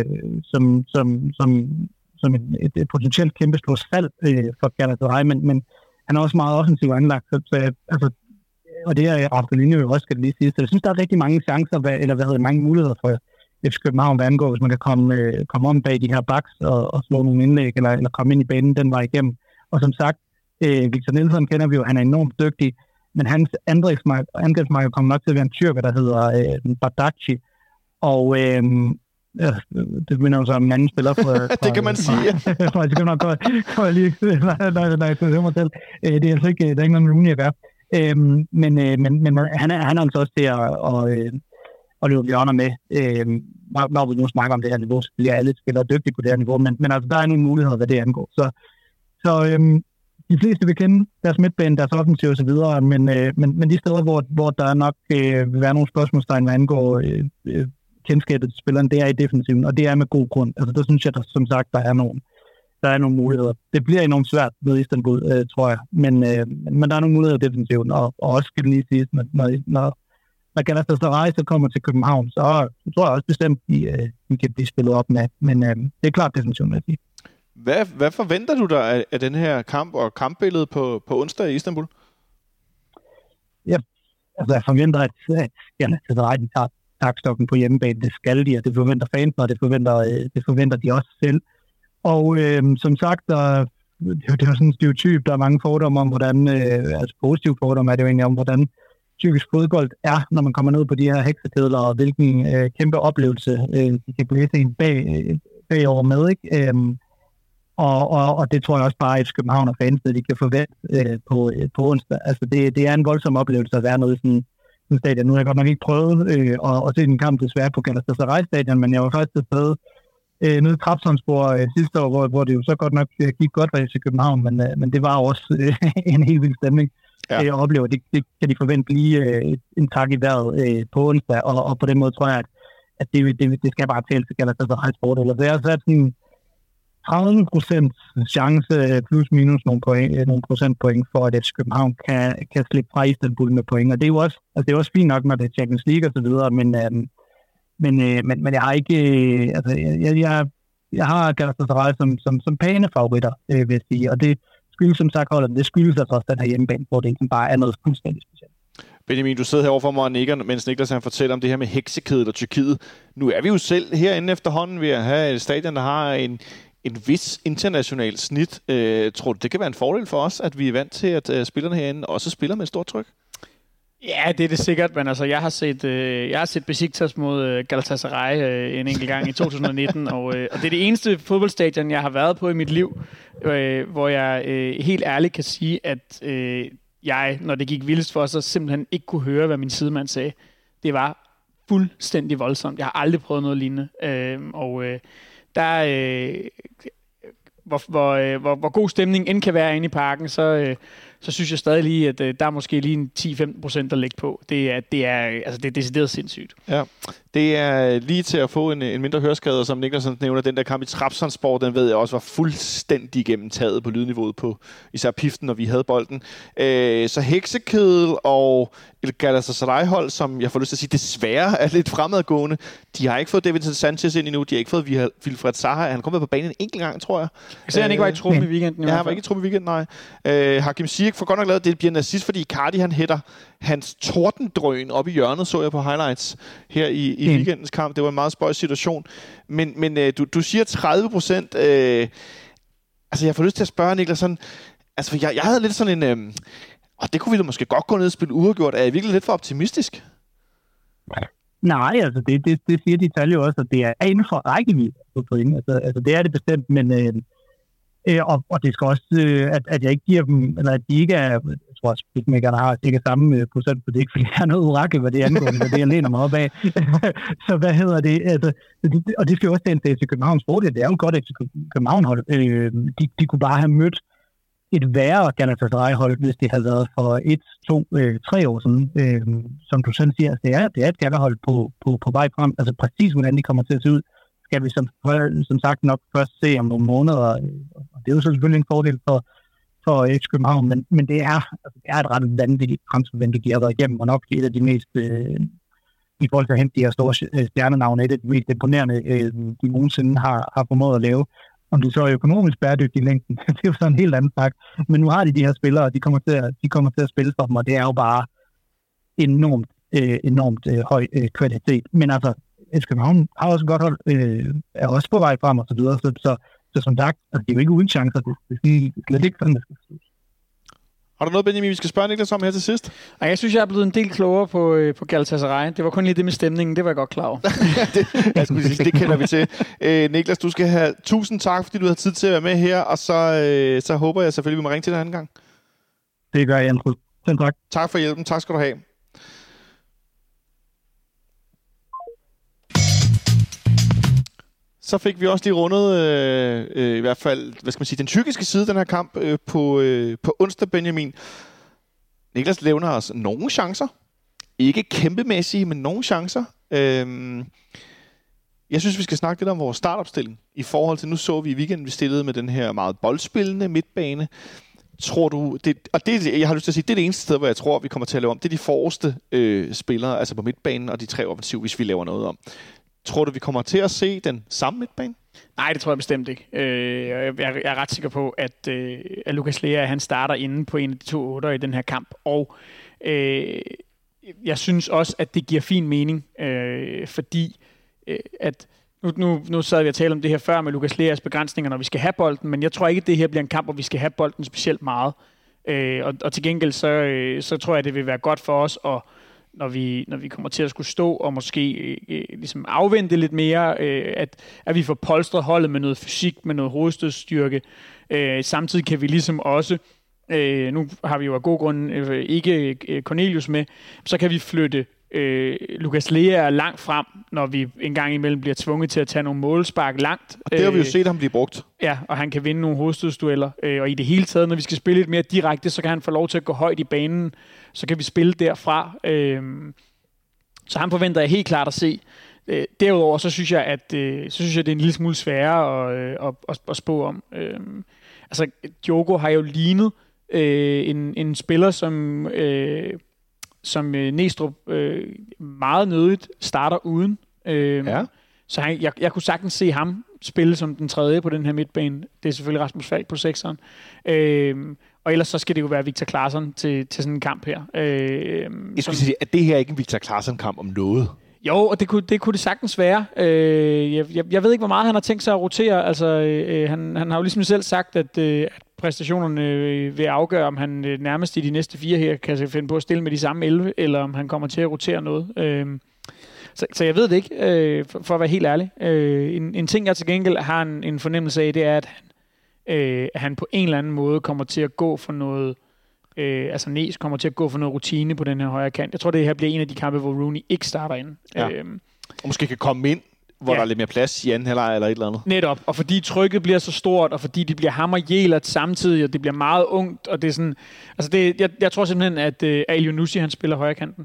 som et potentielt kæmpe stort salg for Galatasaray, men han er også meget offensiv anlagt, og det er Rafaelinho jo også, skal det lige sige. Så jeg synes, der er rigtig mange chancer, mange muligheder for FC København, hvad angår, hvis man kan komme om bag de her backs og slå nogle indlæg, eller komme ind i banen den vej igennem. Og som sagt, Victor Nilsson kender vi jo, han er enormt dygtig, men hans angrebsmarked kommer nok til at være en tyrker, der hedder Badaci. Og det minder jo så om en anden spiller. Det kan man sige. Det er altså ikke, der er ikke noget med Rooney at gøre. Men han er altså også til at løbe hjørner med. Når vi nu snakker om det her niveau, så bliver alle spillere dygtige på det her niveau, men altså, der er nogle muligheder, hvad det angår. Så de fleste vil kende deres midtbane, deres offensiv og så videre, men de steder, hvor der nok vil være nogle spørgsmålstegn, hvad angår kendskabet til spilleren, det er i defensiven, og det er med god grund. Altså, der synes jeg, der, som sagt, der er nogle muligheder. Det bliver enormt svært med Istanbul, tror jeg, men der er nogle muligheder i defensiven, og også skal det lige sige, når Galatasaray så kommer til København, så tror jeg også bestemt, de kan blive spillet op med, men det er klart defensiven, vil jeg sige. Hvad forventer du dig af den her kamp og kampbilledet på onsdag i Istanbul? Ja, altså jeg forventer, at Galatasaray tager takstokken på hjemmebane. Det skal de, og det forventer fans, og det forventer de også selv. Og som sagt, det er sådan en stereotyp, der er mange fordomme om, hvordan, altså positive fordomme er det jo egentlig om, hvordan tyrkisk fodbold er, når man kommer ned på de her heksekedler, og hvilken kæmpe oplevelse de kan blæse en bagover med, ikke? Og det tror jeg også bare, at København og fans, de kan forvente på onsdag. Altså det er en voldsom oplevelse at være noget i sådan en stadion. Nu har jeg godt nok ikke prøvet at se en kamp desværre på Galatasaray-stadion, men jeg var faktisk til stede nede i Trabzonspor sidste år, hvor det jo så godt nok gik godt for FC København, men det var også en helt vild stemning. Ja. Jeg oplever, det kan de forvente lige en tak i vejret på onsdag, og på den måde tror jeg, at det skal bare tælle til Galatasaray's fordel. Så jeg har sat sådan 30% chance plus minus nogle procentpoint for, at FC København kan slippe fra Istanbul med point. Og det er jo også, altså det er også fint nok, når det er Champions League og så videre, men jeg har ikke, altså jeg har Galatasaray som pæne favoritter, vil jeg sige. Og det skyldes som sagt holdet, det skyldes altså også den her hjemmebane, hvor det bare er noget fuldstændig specielt. Benjamin, du sidder herovre for mig og nikker, mens Niklas han fortæller om det her med heksekædet og Tyrkiet. Nu er vi jo selv herinde efterhånden ved at have et stadion, der har en vis international snit. Tror du, det kan være en fordel for os, at vi er vant til, at spillerne herinde også spiller med et stort tryk? Ja, det er det sikkert, men altså, jeg har set Besiktas mod Galatasaray en enkelt gang i 2019, og det er det eneste fodboldstadion, jeg har været på i mit liv, hvor jeg helt ærligt kan sige, at jeg, når det gik vildest for, så simpelthen ikke kunne høre, hvad min sidemand sagde. Det var fuldstændig voldsomt. Jeg har aldrig prøvet noget lignende, hvor god stemning end kan være inde i parken, så synes jeg stadig lige, at der er måske lige en 10-15% at lægge på. Det er decideret sindssygt. Ja, det er lige til at få en mindre høreskade, som Niklas nævner, den der kamp i Trabzonspor, den ved jeg også var fuldstændig igennem taget på lydniveauet på især piften, når vi havde bolden. Så heksekedel og et Galatasaray-hold, som jeg får lyst til at sige, desværre er lidt fremadgående. De har ikke fået David Sanchez ind endnu, de har ikke fået Wilfred Zaha. Han kom med på banen en enkelt gang, tror jeg. Så han ikke var i truppen i weekenden? Ja, han var ikke i truppen i weekenden, nej. Hakim Ziyech får godt nok lavet, det bliver en assist, fordi Icardi han hætter hans tordendrøn op i hjørnet, så jeg på highlights her i weekendens kamp. Det var en meget spøjs situation. Men du siger 30%. Altså, jeg får lyst til at spørge, Niklas, sådan... Altså, jeg havde lidt sådan en... og det kunne vi da måske godt gå ned og spille uafgjort. Er I virkelig lidt for optimistisk? Nej, altså det siger de tal jo også, at det er inden for rækkevidde. Altså det er det bestemt, men og det skal også, at jeg ikke giver dem, eller at de ikke er, jeg tror også, at Speakmakerne har ikke samme procent, for det er ikke, fordi der er noget orakel, hvad det angår, hvad det jeg læner mig op af. Så hvad hedder det? Altså, og det skal jo også tage en til Københavns fordel. Det er jo godt, at København-hold, de kunne bare have mødt et værre Galatasaray-hold, hvis det havde været for 1, 2, 3 år siden. Som du selv siger, det er et Galaterhold på vej frem. Altså præcis, hvordan de kommer til at se ud, skal vi som sagt nok først se om nogle måneder. Og det er jo selvfølgelig en fordel for FC København, men det er et ret vanvittigt transfervindue, de har været igennem, og nok et af de mest, i forhold til at hente de her store stjernenavne, et af de mest imponerende, de nogensinde har formået at lave. Om det så er økonomisk bæredygtigt i længden, det er jo sådan en helt anden snak. Men nu har de her spillere, og de kommer til at spille for dem, og det er jo bare enormt høj kvalitet. Men altså, FC København har også et godt hold, er også på vej frem og så videre. Så som sagt, altså, det er jo ikke uden chancer. Det er slet ikke sådan, det skal se. Har du noget, Benjamin, vi skal spørge Niklas om her til sidst? Nej, jeg synes, jeg er blevet en del klogere på Galatasaray. Det var kun lige det med stemningen, det var jeg godt klar over. det kender vi til. Niklas, du skal have 1000 tak, fordi du har tid til at være med her, og så håber jeg selvfølgelig, vi må ringe til dig en anden gang. Det gør jeg, Andrew. Tak. Tak for hjælpen. Tak skal du have. Så fik vi også lige rundet, i hvert fald, hvad skal man sige, den tyrkiske side af den her kamp på onsdag, Benjamin. Niklas levner os nogle chancer. Ikke kæmpemæssige, men nogle chancer. Jeg synes, vi skal snakke lidt om vores startopstilling. I forhold til, nu så vi i weekenden, vi stillede med den her meget boldspillende midtbane. Tror du, jeg har lyst til at sige, det er det eneste sted, hvor jeg tror, vi kommer til at lave om. Det er de forreste spillere, altså på midtbanen, og de 3 offensiv, hvis vi laver noget om. Tror du, vi kommer til at se den samme midtbane? Nej, det tror jeg bestemt ikke. Jeg er ret sikker på, at Lucas Lea, han starter inde på en af de 2 8'er i den her kamp. Og jeg synes også, at det giver fin mening, fordi at nu sad vi og talte om det her før med Lucas Leas begrænsninger, når vi skal have bolden, men jeg tror ikke, at det her bliver en kamp, hvor vi skal have bolden specielt meget. Og til gengæld, så tror jeg, det vil være godt for os, og når vi kommer til at skulle stå og måske ligesom afvente lidt mere, at vi får polstret holdet med noget fysik, med noget hovedstødsstyrke. Samtidig kan vi ligesom også, nu har vi jo af god grund ikke Cornelius med, så kan vi flytte Lucas Lea langt frem, når vi en gang imellem bliver tvunget til at tage nogle målspark langt. Og det har vi jo set ham blive brugt. Ja, og han kan vinde nogle hovedstødsdueller. Og i det hele taget, når vi skal spille lidt mere direkte, så kan han få lov til at gå højt i banen. Så kan vi spille derfra. Så han forventer jeg helt klart at se. Derudover, så synes jeg, at det er en lille smule sværere at spå om. Altså, Diogo har jo lignet en spiller, som Næstrup meget nødigt starter uden. Ja. Så jeg kunne sagtens se ham spille som den tredje på den her midtbane. Det er selvfølgelig Rasmus Falk på 6'eren. Og ellers så skal det jo være Victor Claesson til sådan en kamp her. Jeg skulle sige, at det her er ikke en Victor Claesson-kamp om noget. Jo, og det kunne det sagtens være. Jeg ved ikke, hvor meget han har tænkt sig at rotere. Altså, han har jo ligesom selv sagt, at præstationerne vil afgøre, om han nærmest i de næste 4 her kan finde på at stille med de samme 11, eller om han kommer til at rotere noget. Så jeg ved det ikke, for at være helt ærlig. En ting, jeg til gengæld har en fornemmelse af, det er, at han på en eller anden måde kommer til at gå for noget, altså Næs kommer til at gå for noget rutine på den her højre kant. Jeg tror, det her bliver en af de kampe, hvor Rooney ikke starter ind. Ja. Og måske kan komme ind, hvor der er lidt mere plads i anden halvleg eller et eller andet. Netop, og fordi trykket bliver så stort, og fordi de bliver hammerjælert samtidig, og det bliver meget ungt, og det er sådan... Altså jeg tror simpelthen, at Elyounoussi, han spiller højrekanten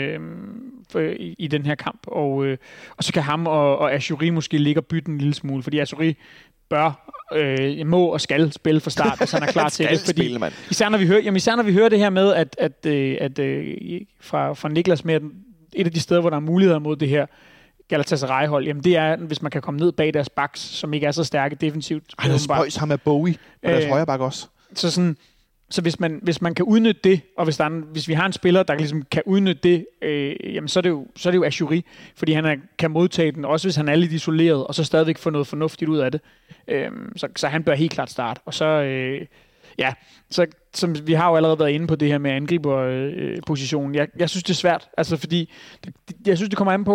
i den her kamp, og så kan ham og Achouri måske ligge og bytte en lille smule, fordi Achouri må og skal spille fra start, hvis han er klar til det. Fordi, især når vi hører det her med, at fra Niklas med, at et af de steder, hvor der er muligheder mod det her Galatasaray-hold, jamen det er, hvis man kan komme ned bag deres backs, som ikke er så stærke defensivt. Han er spøjs, ham er Bowie, og deres højre back også. Så hvis man kan udnytte det, og hvis vi har en spiller, der ligesom kan udnytte det, jamen så er det jo Achouri, fordi han kan modtage den, også hvis han er lidt isoleret, og så stadigvæk få noget fornuftigt ud af det. Så han bør helt klart starte. Og så, så som vi har jo allerede været inde på det her med angriberpositionen. Jeg synes, det er svært, altså fordi jeg synes, det kommer an på,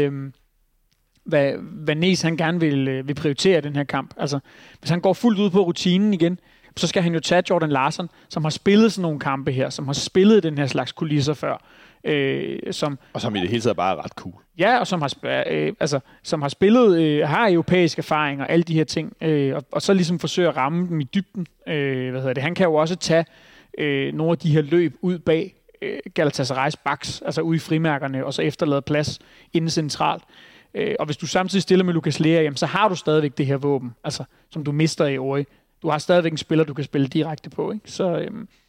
hvad Næs han gerne vil prioritere i den her kamp. Altså, hvis han går fuldt ud på rutinen igen, så skal han jo tage Jordan Larsen, som har spillet sådan nogle kampe her, som har spillet den her slags kulisser før. Og som i det hele taget bare er ret cool. Ja, og som har spillet, har europæisk erfaring og alle de her ting, og så ligesom forsøge at ramme dem i dybden. Han kan jo også tage nogle af de her løb ud bag Galatasaray's backs, altså ude i frimærkerne, og så efterlade plads inden centralt. Og hvis du samtidig stiller med Lucas Lea, jamen, så har du stadigvæk det her våben, altså, som du mister i Ori. Du har stadigvæk en spiller, du kan spille direkte på, ikke? Så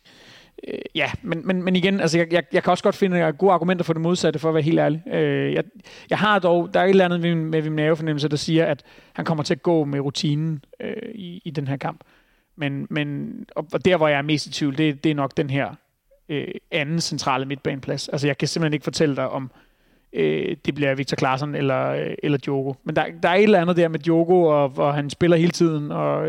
men igen, altså jeg kan også godt finde gode argumenter for det modsatte, for at være helt ærlig. Jeg har dog, der er et eller andet med min mavefornemmelse, der siger, at han kommer til at gå med rutinen i den her kamp. Men og der, hvor jeg er mest i tvivl, det er nok den her anden centrale midtbaneplads. Altså jeg kan simpelthen ikke fortælle dig, om det bliver Victor Claesson eller Diogo. Men der er et eller andet der med Diogo, og han spiller hele tiden, og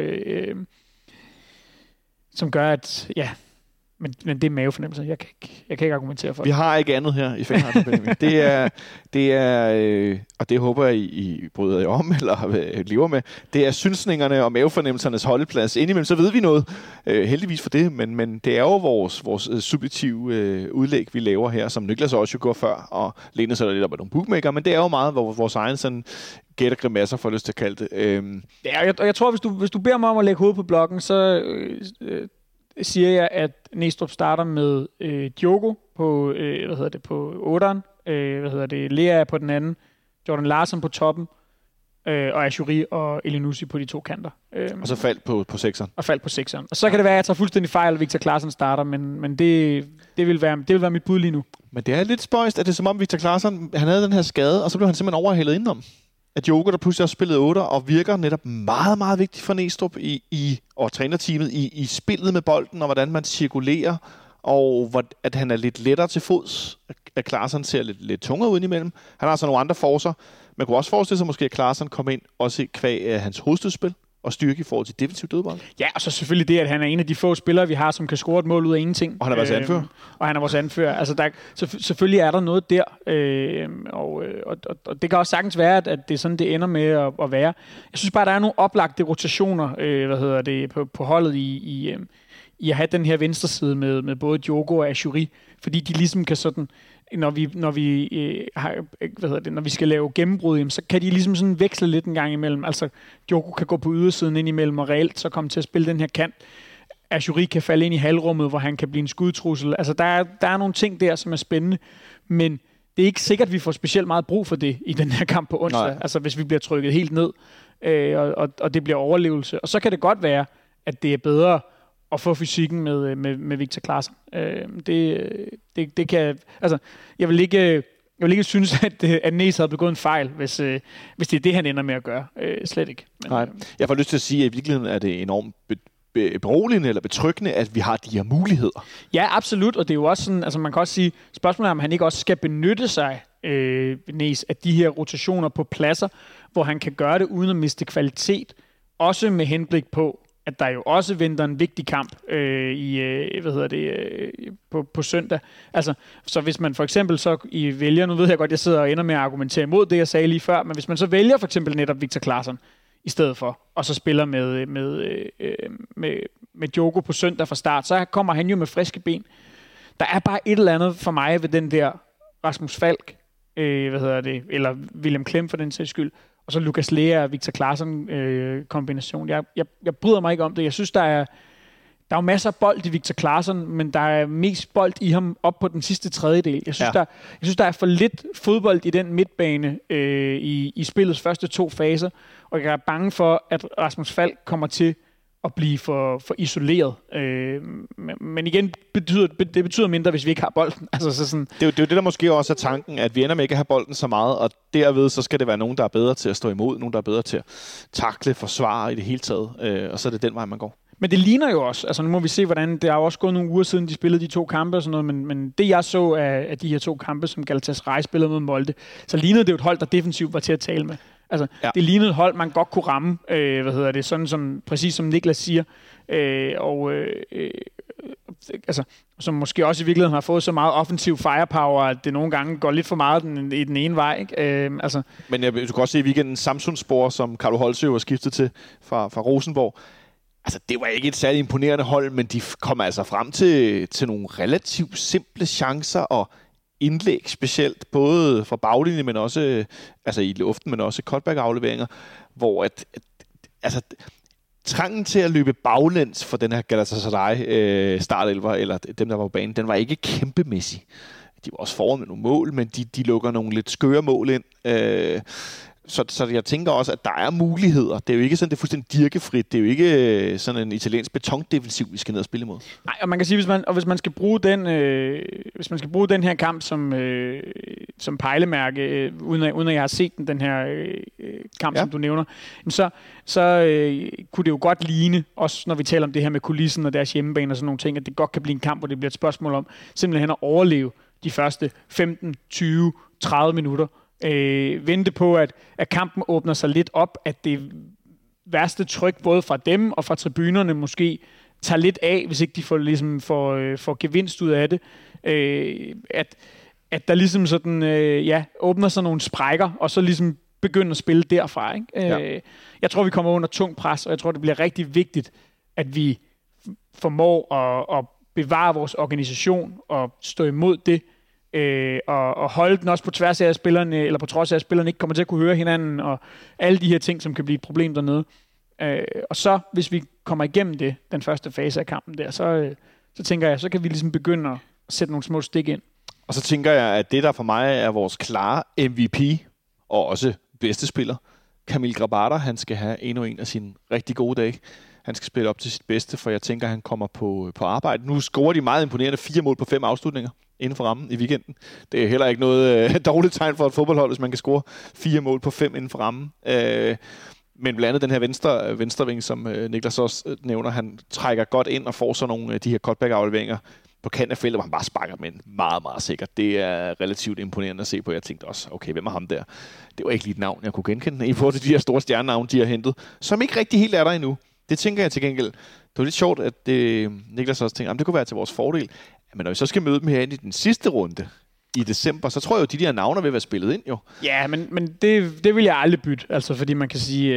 som gør, at men det er mavefornemmelse. Jeg kan ikke argumentere for det. Vi har ikke andet her i Fanradio, Benjamin. Det er og det håber jeg, I bryder jer om, eller lever med. Det er synsningerne og mavefornemmelsernes holdeplads. Indimellem så ved vi noget, heldigvis for det, men det er jo vores subjektive udlæg, vi laver her, som Niklas også jo går før, og læner sig lidt op af nogle bookmaker, men det er jo meget vores egen sådan gæt og grimasser, for lyst til at kalde det. Jeg tror, hvis du beder mig om at lægge hovedet på blokken, så siger jeg, at Næstrup starter med Diogo på på 8'eren, Lea på den anden, Jordan Larsen på toppen, og Achouri og Elyounoussi på de to kanter. Og så faldt på 6'eren. Og faldt på 6'eren. Og så kan det være, at jeg tager fuldstændig fejl, at Victor Claesson starter, men det vil være mit bud lige nu. Men det er lidt spøjst, at det er som om Victor Claesson, han havde den her skade, og så blev han simpelthen overhældet indenom. At Diogo, der pludselig har spillet 8 og virker netop meget, meget vigtigt for Næstrup og trænerteamet i spillet med bolden, og hvordan man cirkulerer, og at han er lidt lettere til fods. At Claesson ser lidt tungere ud imellem. Han har så nogle andre forser. Man kunne også forestille sig måske, at Claesson kommer ind også kvæg hans hovedstødspil og styrke i forhold til defensiv dødbold. Ja, og så selvfølgelig det, at han er en af de få spillere, vi har, som kan score et mål ud af ingenting. Og han er vores anfører. Og han er vores anfører. Altså, selvfølgelig er der noget der. Og det kan også sagtens være, at det er sådan, det ender med at være. Jeg synes bare, der er nogle oplagte rotationer på holdet i at have den her venstre side med både Diogo og Achouri, fordi de ligesom kan sådan, når vi skal lave gennembrud, så kan de ligesom sådan veksle lidt en gang imellem. Altså, Diogo kan gå på ydersiden ind imellem og reelt så komme til at spille den her kant. Achouri kan falde ind i halvrummet, hvor han kan blive en skudtrussel. Altså, der er nogle ting der, som er spændende, men det er ikke sikkert, at vi får specielt meget brug for det i den her kamp på onsdag. Nej. Altså, hvis vi bliver trykket helt ned, og det bliver overlevelse. Og så kan det godt være, at det er bedre at få fysikken med Victor Claesson. Det kan, altså, jeg vil ikke synes, at Næs havde begået en fejl, hvis det er det, han ender med at gøre. Slet ikke. Men, nej. Jeg får lyst til at sige, at i virkeligheden er det enormt beroligende eller betryggende, at vi har de her muligheder. Ja, absolut, og det er jo også sådan, altså man kan også sige, spørgsmålet er, om han ikke også skal benytte sig, Næs, af de her rotationer på pladser, hvor han kan gøre det uden at miste kvalitet, også med henblik på, at der jo også venter en vigtig kamp på søndag. Altså, så hvis man for eksempel så vælger, nu ved jeg godt, jeg sidder og ender med at argumentere imod det, jeg sagde lige før, men hvis man så vælger for eksempel netop Victor Claesson i stedet for, og så spiller med Diogo på søndag fra start, så kommer han jo med friske ben. Der er bare et eller andet for mig ved den der Rasmus Falk, eller William Klem for den sags skyld, og så Lucas Lea og Victor Claesson kombination. Jeg bryder mig ikke om det. Jeg synes, der er jo masser af bold i Victor Claesson, men der er mest bold i ham op på den sidste tredjedel. Jeg synes, der er for lidt fodbold i den midtbane i spillets første 2 faser, og jeg er bange for, at Rasmus Falk kommer til at blive for isoleret. Men igen, det betyder mindre, hvis vi ikke har bolden. Altså, så sådan. Det er jo det, der måske også er tanken, at vi ender med ikke at have bolden så meget, og derved så skal det være nogen, der er bedre til at stå imod, nogen, der er bedre til at takle, forsvare i det hele taget, og så er det den vej, man går. Men det ligner jo også, altså nu må vi se, hvordan, det er jo også gået nogle uger siden, de spillede de 2 kampe og sådan noget, men det jeg så af de her 2 kampe, som Galatasaray spillede mod Molde, så lignede det jo et hold, der defensivt var til at tale med. Altså, det lignede et hold, man godt kunne ramme, sådan som, præcis som Niklas siger, altså, som måske også i virkeligheden har fået så meget offensiv firepower, at det nogle gange går lidt for meget i den ene vej. Ikke? Men du kan også se i weekenden Samsung-spor, som Carlo Holsø var skiftet til fra Rosenborg. Altså, det var ikke et særligt imponerende hold, men de kom altså frem til nogle relativt simple chancer og indlæg specielt, både fra baglinjen, men også i luften, men også cutback-afleveringer, hvor trangen til at løbe baglæns for den her Galatasaray startelver, eller dem, der var på banen, den var ikke kæmpemæssig. De var også foran med nogle mål, men de lukker nogle lidt skøre mål ind. Så jeg tænker også, at der er muligheder. Det er jo ikke sådan, det er fuldstændig dirkefrit. Det er jo ikke sådan en italiensk betondefensiv, vi skal ned og spille imod. Nej, og man kan sige, hvis man skal bruge den her kamp som pejlemærke, uden at jeg har set den her kamp, som du nævner, så kunne det jo godt ligne, også når vi taler om det her med kulissen og deres hjemmebane og sådan nogle ting, at det godt kan blive en kamp, hvor det bliver et spørgsmål om simpelthen at overleve de første 15, 20, 30 minutter. Vente på, at kampen åbner sig lidt op, at det værste tryk både fra dem og fra tribunerne måske tager lidt af, hvis ikke de får gevinst ud af det. At der ligesom sådan, åbner sig nogle sprækker, og så ligesom begynder at spille derfra. Ikke? Jeg tror, vi kommer under tung pres, og jeg tror, det bliver rigtig vigtigt, at vi formår at bevare vores organisation og stå imod det, og holde den også på tværs af spillerne, eller på trods af, at spillerne ikke kommer til at kunne høre hinanden, og alle de her ting, som kan blive et problem dernede. Og så, hvis vi kommer igennem det, den første fase af kampen der, så tænker jeg, så kan vi ligesom begynde at sætte nogle små stik ind. Og så tænker jeg, at det, der for mig er vores klare MVP, og også bedste spiller, Kamil Grabara, han skal have endnu en af sine rigtig gode dage. Han skal spille op til sit bedste, for jeg tænker, at han kommer på arbejde. Nu scorer de meget imponerende 4 mål på 5 afslutninger inden for rammen i weekenden. Det er heller ikke noget dårligt tegn for et fodboldhold, hvis man kan score 4 mål på 5 inden for rammen. Men blandt andet den her venstreving, som Niklas også nævner, han trækker godt ind og får så nogle af de her cutback-afleveringer på kanten af feltet, hvor han bare sparker med meget, meget sikkert. Det er relativt imponerende at se på. Jeg tænkte også, okay, hvem er ham der? Det var ikke lige et navn, jeg kunne genkende i forhold til de her store stjernenavne, de har hentet, som ikke rigtig helt er der endnu. Det tænker jeg til gengæld. Det var lidt sjovt, at Niklas også tænkte, at det kunne være til vores fordel. Men når vi så skal møde dem herinde i den sidste runde i december, så tror jeg jo, at de der navne vil være spillet ind, jo. Ja, men det vil jeg aldrig bytte, altså fordi man kan sige,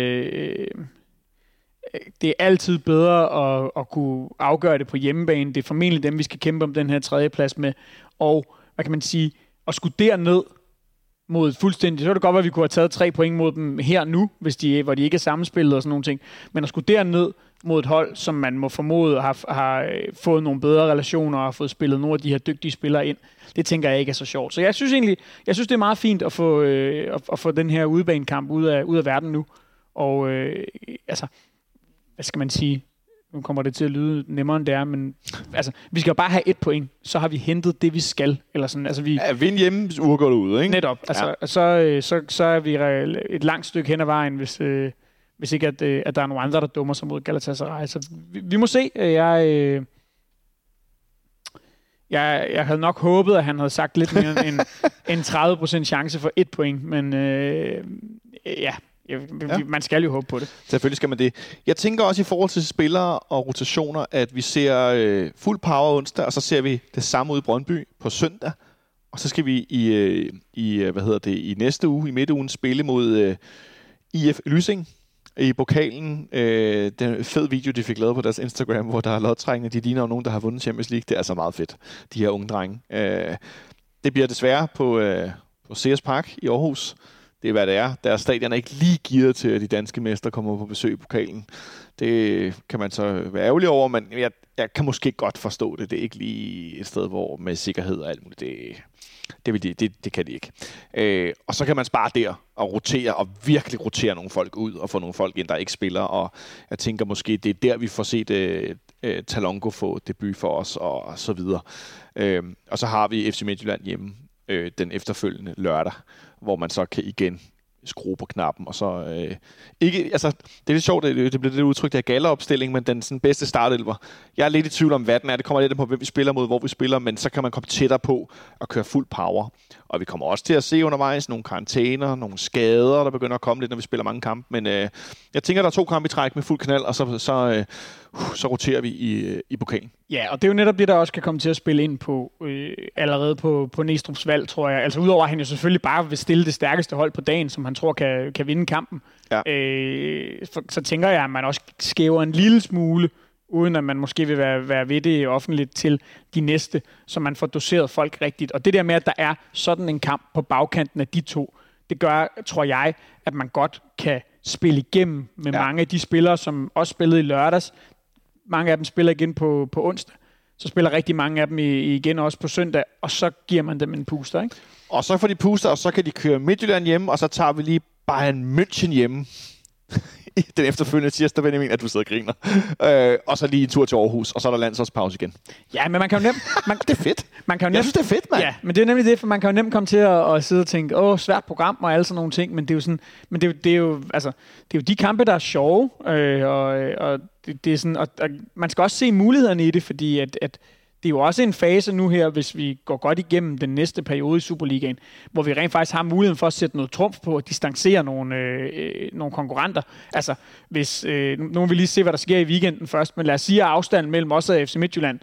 det er altid bedre at kunne afgøre det på hjemmebane. Det er formentlig dem, vi skal kæmpe om den her 3. plads med. Og, hvad kan man sige, at skulle derned mod fuldstændig, så er det godt, at vi kunne have taget 3 point mod dem her nu, hvor de ikke er sammenspillet og sådan nogle ting. Men at skulle derned mod et hold, som man må formode har fået nogle bedre relationer og har fået spillet nogle af de her dygtige spillere ind, det tænker jeg ikke er så sjovt. Så jeg synes det er meget fint at få den her udebanekamp ud af verden nu. Og hvad skal man sige? Nu kommer det til at lyde nemmere end det er, men altså, vi skal jo bare have 1 point, så har vi hentet det, vi skal. Eller sådan, altså, vind hjemme, uger ud, ikke? Netop. Altså, så er vi et langt stykke hen ad vejen, hvis ikke at der er nogle andre, der dummer sig mod Galatasaray. Så vi må se. Jeg havde nok håbet, at han havde sagt lidt mere end 30% chance for 1 point, men man skal jo håbe på det. Selvfølgelig skal man det. Jeg tænker også i forhold til spillere og rotationer, at vi ser fuld power onsdag, og så ser vi det samme ud i Brøndby på søndag. Og så skal vi i næste uge, i midtugen, spille mod IF Lysing i pokalen. Den fed video, de fik lavet på deres Instagram, hvor der er lodtrækning. De ligner jo nogen, der har vundet Champions League. Det er altså meget fedt, de her unge drenge. Det bliver desværre på CS Park i Aarhus. Det er, hvad det er. Deres stadion er ikke lige gearet til, at de danske mestre kommer på besøg i pokalen. Det kan man så være ærgerlig over, men jeg kan måske godt forstå det. Det er ikke lige et sted, hvor med sikkerhed og alt muligt, det kan de ikke. Og så kan man spare der og rotere, og virkelig rotere nogle folk ud, og få nogle folk ind, der ikke spiller. Og jeg tænker måske, det er der, vi får set Talongo få debut for os, og så videre. Og så har vi FC Midtjylland hjemme den efterfølgende lørdag, hvor man så kan igen skrue på knappen, og så ikke, altså, det er lidt sjovt, det bliver det udtryk der galleopstilling, men den sådan, bedste startelver. Jeg er lidt i tvivl om, hvad den er. Det kommer lidt på, hvem vi spiller mod, hvor vi spiller, men så kan man komme tættere på at køre fuld power. Og vi kommer også til at se undervejs nogle karantæner, nogle skader, der begynder at komme lidt, når vi spiller mange kampe, men jeg tænker, der er 2 kampe i træk med fuld knald, og så roterer vi i pokalen. Ja, og det er jo netop det, der også kan komme til at spille ind på allerede på Næstrup's valg, tror jeg. Altså udover at han jo selvfølgelig bare vil stille det stærkeste hold på dagen, som han tror kan vinde kampen, ja. Så tænker jeg, at man også skæver en lille smule, uden at man måske vil være ved det offentligt til de næste, så man får doseret folk rigtigt. Og det der med, at der er sådan en kamp på bagkanten af de 2, det gør, tror jeg, at man godt kan spille igennem med mange af de spillere, som også spillede i lørdags. Mange af dem spiller igen på onsdag. Så spiller rigtig mange af dem igen også på søndag, og så giver man dem en puster, ikke? Og så får de puster, og så kan de køre Midtjylland hjemme, og så tager vi lige Bayern München hjemme. Den efterfølgende tirsdag, Benjamin, at du sidder og griner. Og så lige en tur til Aarhus, og så er der landsholdspause igen. Ja, men man kan jo nemt... det er fedt. Jeg synes, det er fedt, mand. Ja, men det er nemlig det, for man kan jo nemt komme til at sidde og tænke, svært program og alle sådan nogle ting, men det er jo sådan... Men det er jo de kampe, der er sjove, og det er sådan... Og man skal også se mulighederne i det, fordi at det er jo også en fase nu her, hvis vi går godt igennem den næste periode i Superligaen, hvor vi rent faktisk har muligheden for at sætte noget trumf på og distancere nogle konkurrenter. Altså, hvis nu vil lige se, hvad der sker i weekenden først, men lad os sige, at afstanden mellem os og FC Midtjylland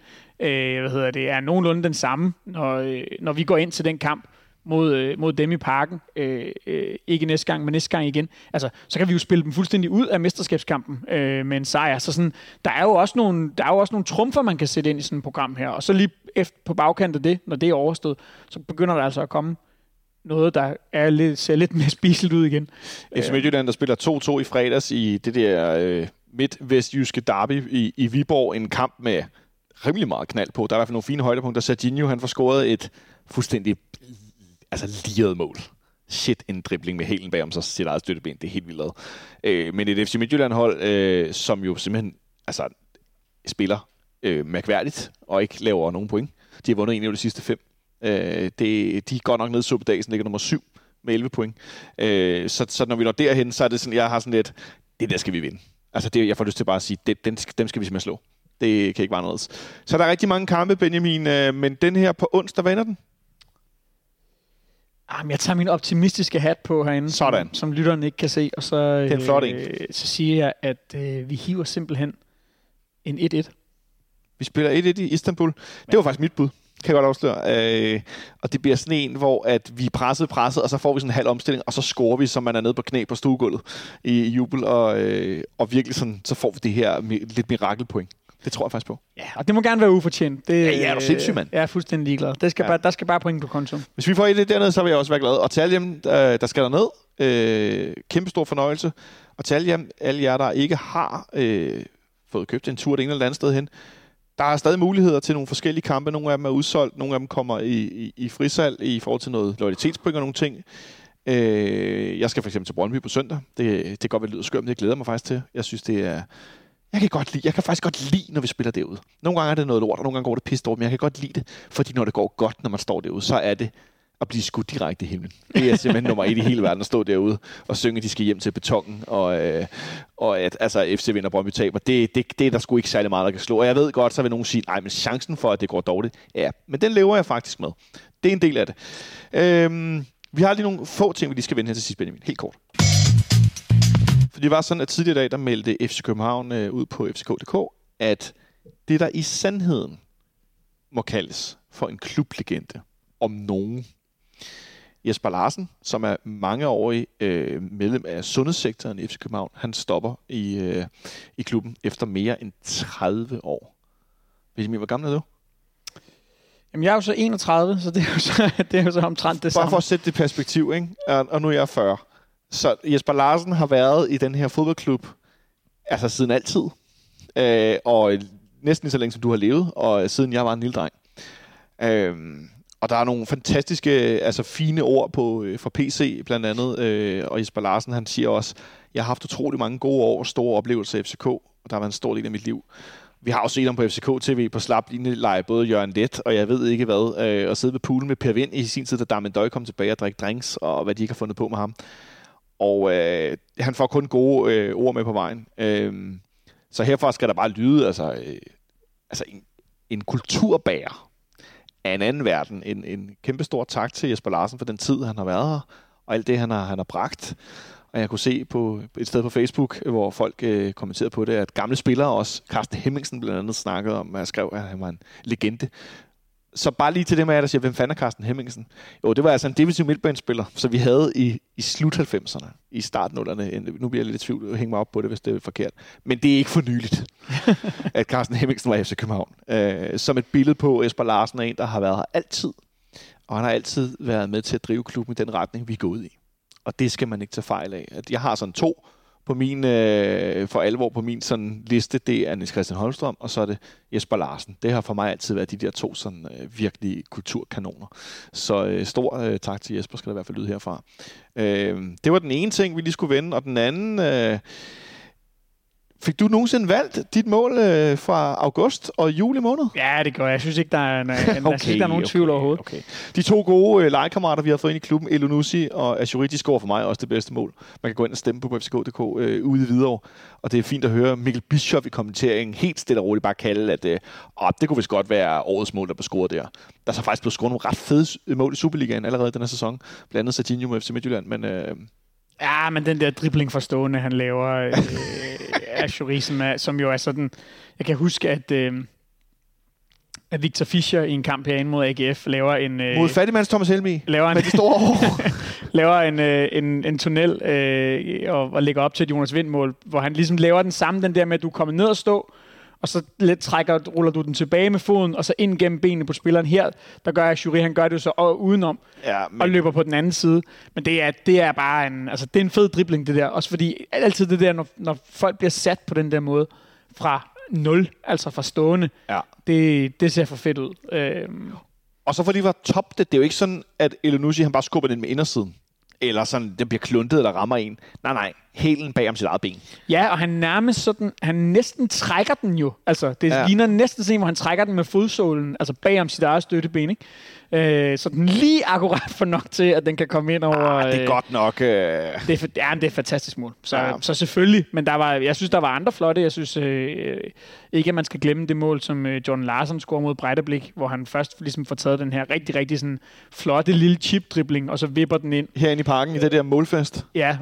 er nogenlunde den samme, når vi går ind til den kamp mod dem i parken. Ikke næste gang, men næste gang igen. Altså, så kan vi jo spille dem fuldstændig ud af mesterskabskampen med en sejr. Så sådan, der er jo også nogle trumfer, man kan sætte ind i sådan et program her. Og så lige efter på bagkant af det, når det er overstået, så begynder der altså at komme noget, der ser lidt mere spiseligt ud igen. FC Midtjylland, der spiller 2-2 i fredags i det der midt-vestjyske derby i Viborg. En kamp med rimelig meget knald på. Der er i hvert fald nogle fine højdepunkter. Serginho, han får scoret et fuldstændig liret mål. Shit, en dribling med hælen bagom sig sit eget støtteben. Det er helt vildt. Men et FC Midtjylland-hold, som jo simpelthen spiller mærkværdigt og ikke laver nogen point. De har vundet en af de sidste 5. De er godt nok nede i Suppedagen, ligger nummer 7 med 11 point. Så når vi når derhen, så er det sådan, jeg har sådan lidt, det der skal vi vinde. Altså jeg får lyst til bare at sige, dem skal vi simpelthen slå. Det kan ikke være noget. Så der er rigtig mange kampe, Benjamin, men den her på onsdag, hvad ender den? Jeg tager min optimistiske hat på herinde, som lytteren ikke kan se, og så, så siger jeg, at vi hiver simpelthen en 1-1. Vi spiller 1-1 i Istanbul. Det var faktisk mit bud, kan jeg godt afsløre. Og det bliver sådan en, hvor at vi er presset, og så får vi sådan en halv omstilling, og så scorer vi, som man er nede på knæ på stuegulvet i jubel, og virkelig sådan, så får vi det her lidt mirakelpoint. Det tror jeg faktisk på. Ja, og det må gerne være ufortjent. Ja, er du sindssyg, mand. Jeg er fuldstændig ligeglad. Der skal bare point på konto. Hvis vi får et dernede, så vil jeg også være glad. Og til alle dem, der skal derned, kæmpe stor fornøjelse. Og til alle jer, der ikke har fået købt en tur det ene eller andet sted hen, der er stadig muligheder til nogle forskellige kampe. Nogle af dem er udsolgt, nogle af dem kommer i frisalg i forhold til noget loyalitetspoint og nogle ting. Jeg skal for eksempel til Brøndby på søndag. Det kan godt være lyder skørt, men det glæder mig faktisk til. Jeg synes, det er... Jeg kan faktisk godt lide, når vi spiller derude. Nogle gange er det noget lort, og nogle gange går det pisse dårligt, men jeg kan godt lide det, fordi når det går godt, når man står derude, så er det at blive skudt direkte i himlen. Det er simpelthen nummer 1 i hele verden at stå derude og synge, at de skal hjem til betongen, og at FC vinder, Brøndby taber. Det er der sgu ikke særlig meget, der kan slå. Og jeg ved godt, så vil nogen sige, nej, men chancen for, at det går dårligt, ja, men den lever jeg faktisk med. Det er en del af det. Vi har lige nogle få ting, vi lige skal vende her til sidst, Benjamin. Helt kort. For det var sådan, at tidligere i dag, der meldte FC København ud på fck.dk, at det, der i sandheden må kaldes for en klublegende om nogen. Jesper Larsen, som er mangeårig medlem af sundhedssektoren i FC København, han stopper i klubben efter mere end 30 år. Benjamin, hvor gammel er du? Jamen, jeg er jo så 31, så det er jo så omtrent det samme. Bare for at sætte det perspektiv, ikke? Og nu er jeg 40. Så Jesper Larsen har været i den her fodboldklub altså siden altid. Og næsten lige så længe, som du har levet, og siden jeg var en lille dreng. Og der er nogle fantastiske, altså fine ord fra PC blandt andet. Og Jesper Larsen, han siger også, jeg har haft utrolig mange gode år og store oplevelser i FCK, og der har været en stor del af mit liv. Vi har også set ham på FCK TV på slaplineleje, både Jørgen Let og jeg ved ikke hvad, og sidde ved poolen med Per Vind i sin tid, da Darmen Døj kom tilbage og drikke drinks, og hvad de ikke har fundet på med ham. Og han får kun gode ord med på vejen. Så herfra skal der bare lyde en kulturbærer af en anden verden. En kæmpe stor tak til Jesper Larsen for den tid, han har været her, og alt det, han har bragt. Og jeg kunne se på et sted på Facebook, hvor folk kommenterede på det, at gamle spillere, også Carsten Hemmingsen blandt andet, snakkede om, at jeg skrev, at han var en legende. Så bare lige til det med, at der siger, hvem fanden er Carsten Hemmingsen? Jo, det var altså en defensiv midtbanespiller, så vi havde i slut 90'erne, i start 0'erne. Nu bliver jeg lidt i tvivl, hænge mig op på det, hvis det er forkert. Men det er ikke for nyligt, at Carsten Hemmingsen var i FC København. Som et billede på Jesper Larsen er en, der har været her altid. Og han har altid været med til at drive klubben i den retning, vi går ud i. Og det skal man ikke tage fejl af. Jeg har sådan 2 på min, for alvor på min sådan liste. Det er Niels Christian Holmstrøm, og så er det Jesper Larsen. Det har for mig altid været de der 2 sådan virkelig kulturkanoner. Så stor tak til Jesper, skal der i hvert fald lyde herfra. Det var den ene ting, vi lige skulle vende, og den anden... Fik du nogensinde valgt dit mål fra august og juli måned? Ja, det gør jeg. Jeg synes ikke, der er nogen tvivl overhovedet. Okay. De 2 gode legekammerater, vi har fået ind i klubben, Elunussi og Ashuri, de scorer for mig også det bedste mål. Man kan gå ind og stemme på fck.dk ude i Hvidovre. Og det er fint at høre Mikkel Bischoff i kommenteringen helt stille og roligt bare kalde, at det kunne vist godt være årets mål, der blev scoret der. Der er så faktisk blevet scoret nogle ret fede mål i Superligaen allerede den her sæson. Blandt andet Serginho med FC Midtjylland, men... Ja, men den der dribling forstående, han laver Ashuri, som jo er sådan... Jeg kan huske, at Victor Fischer i en kamp herinde mod AGF laver en... mod fattigmands Thomas Helmig. Laver med de store hår. laver en tunnel og lægger op til et Jonas Vind-mål, hvor han ligesom laver den samme, den der med, at du kommer ned og stå, og så ruller du den tilbage med foden, og så ind gennem benene på spilleren her. Der gør Ashuri, han gør det jo så udenom, og løber på den anden side. Men det er bare det er en fed dribling, det der. Også fordi altid det der, når folk bliver sat på den der måde, fra 0, altså fra stående, det ser for fedt ud. Og så fordi de var top, det er jo ikke sådan, at Elunussi, han bare skubber den med indersiden. Eller sådan, den bliver kluntet eller rammer en. Nej. Hælen bag om sit eget ben. Ja, og han næsten trækker den jo. Altså, det ligner næsten sådan, hvor han trækker den med fodsålen, altså bag om sit eget støtteben, ikke? Så den lige akkurat for nok til, at den kan komme ind over... det er godt nok... Det er et fantastisk mål. Så selvfølgelig, men jeg synes, der var andre flotte. Jeg synes ikke, at man skal glemme det mål, som John Larsen scorer mod Breidablik, hvor han først ligesom får taget den her rigtig, rigtig sådan flotte lille chip-dribling, og så vipper den ind. Herinde i parken, i det der målfest. Ja,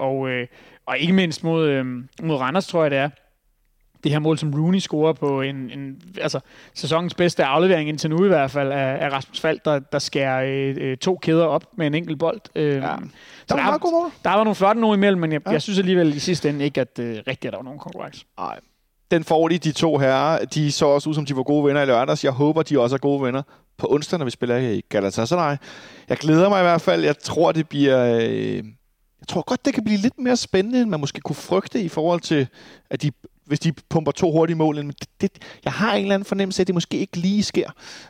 og ikke mindst mod Randers, tror jeg, det er. Det her mål, som Rooney scorer på altså sæsonens bedste aflevering indtil nu i hvert fald, af Rasmus Falk, der skærer 2 kæder op med en enkelt bold. Der var meget god mål. Der var nogle flotte nogle imellem, men jeg synes alligevel i sidste ende ikke, at rigtigt at der var nogen konkurrence. Nej. Den får de 2 herrer. De så også ud, som de var gode venner i lørdags. Jeg håber, de også er gode venner på onsdag, når vi spiller her i Galatasaray. Jeg glæder mig i hvert fald. Jeg tror, det bliver... Jeg tror godt, det kan blive lidt mere spændende, end man måske kunne frygte i forhold til, at hvis de pumper 2 hurtige mål. Men jeg har en eller anden fornemmelse af, at det måske ikke lige sker.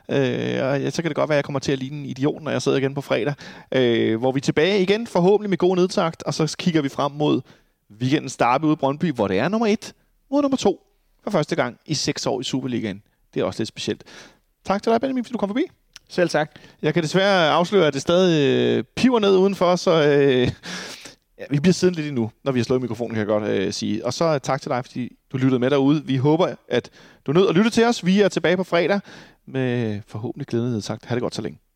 Og så kan det godt være, at jeg kommer til at ligne en idiot, når jeg sidder igen på fredag. Hvor vi er tilbage igen, forhåbentlig med god nedtakt, og så kigger vi frem mod weekendens derby ude i Brøndby, hvor det er nummer 1 mod nummer 2 for første gang i 6 år i Superligaen. Det er også lidt specielt. Tak til dig, Benjamin, fordi du kom forbi. Selv tak. Jeg kan desværre afsløre, at det stadig piver ned udenfor, så... vi bliver siddende lidt endnu, når vi har slået mikrofonen, kan jeg godt sige. Og så tak til dig, fordi du lyttede med derude. Vi håber, at du nød at lytte til os. Vi er tilbage på fredag med forhåbentlig glæde sagt. Ha' det godt så længe.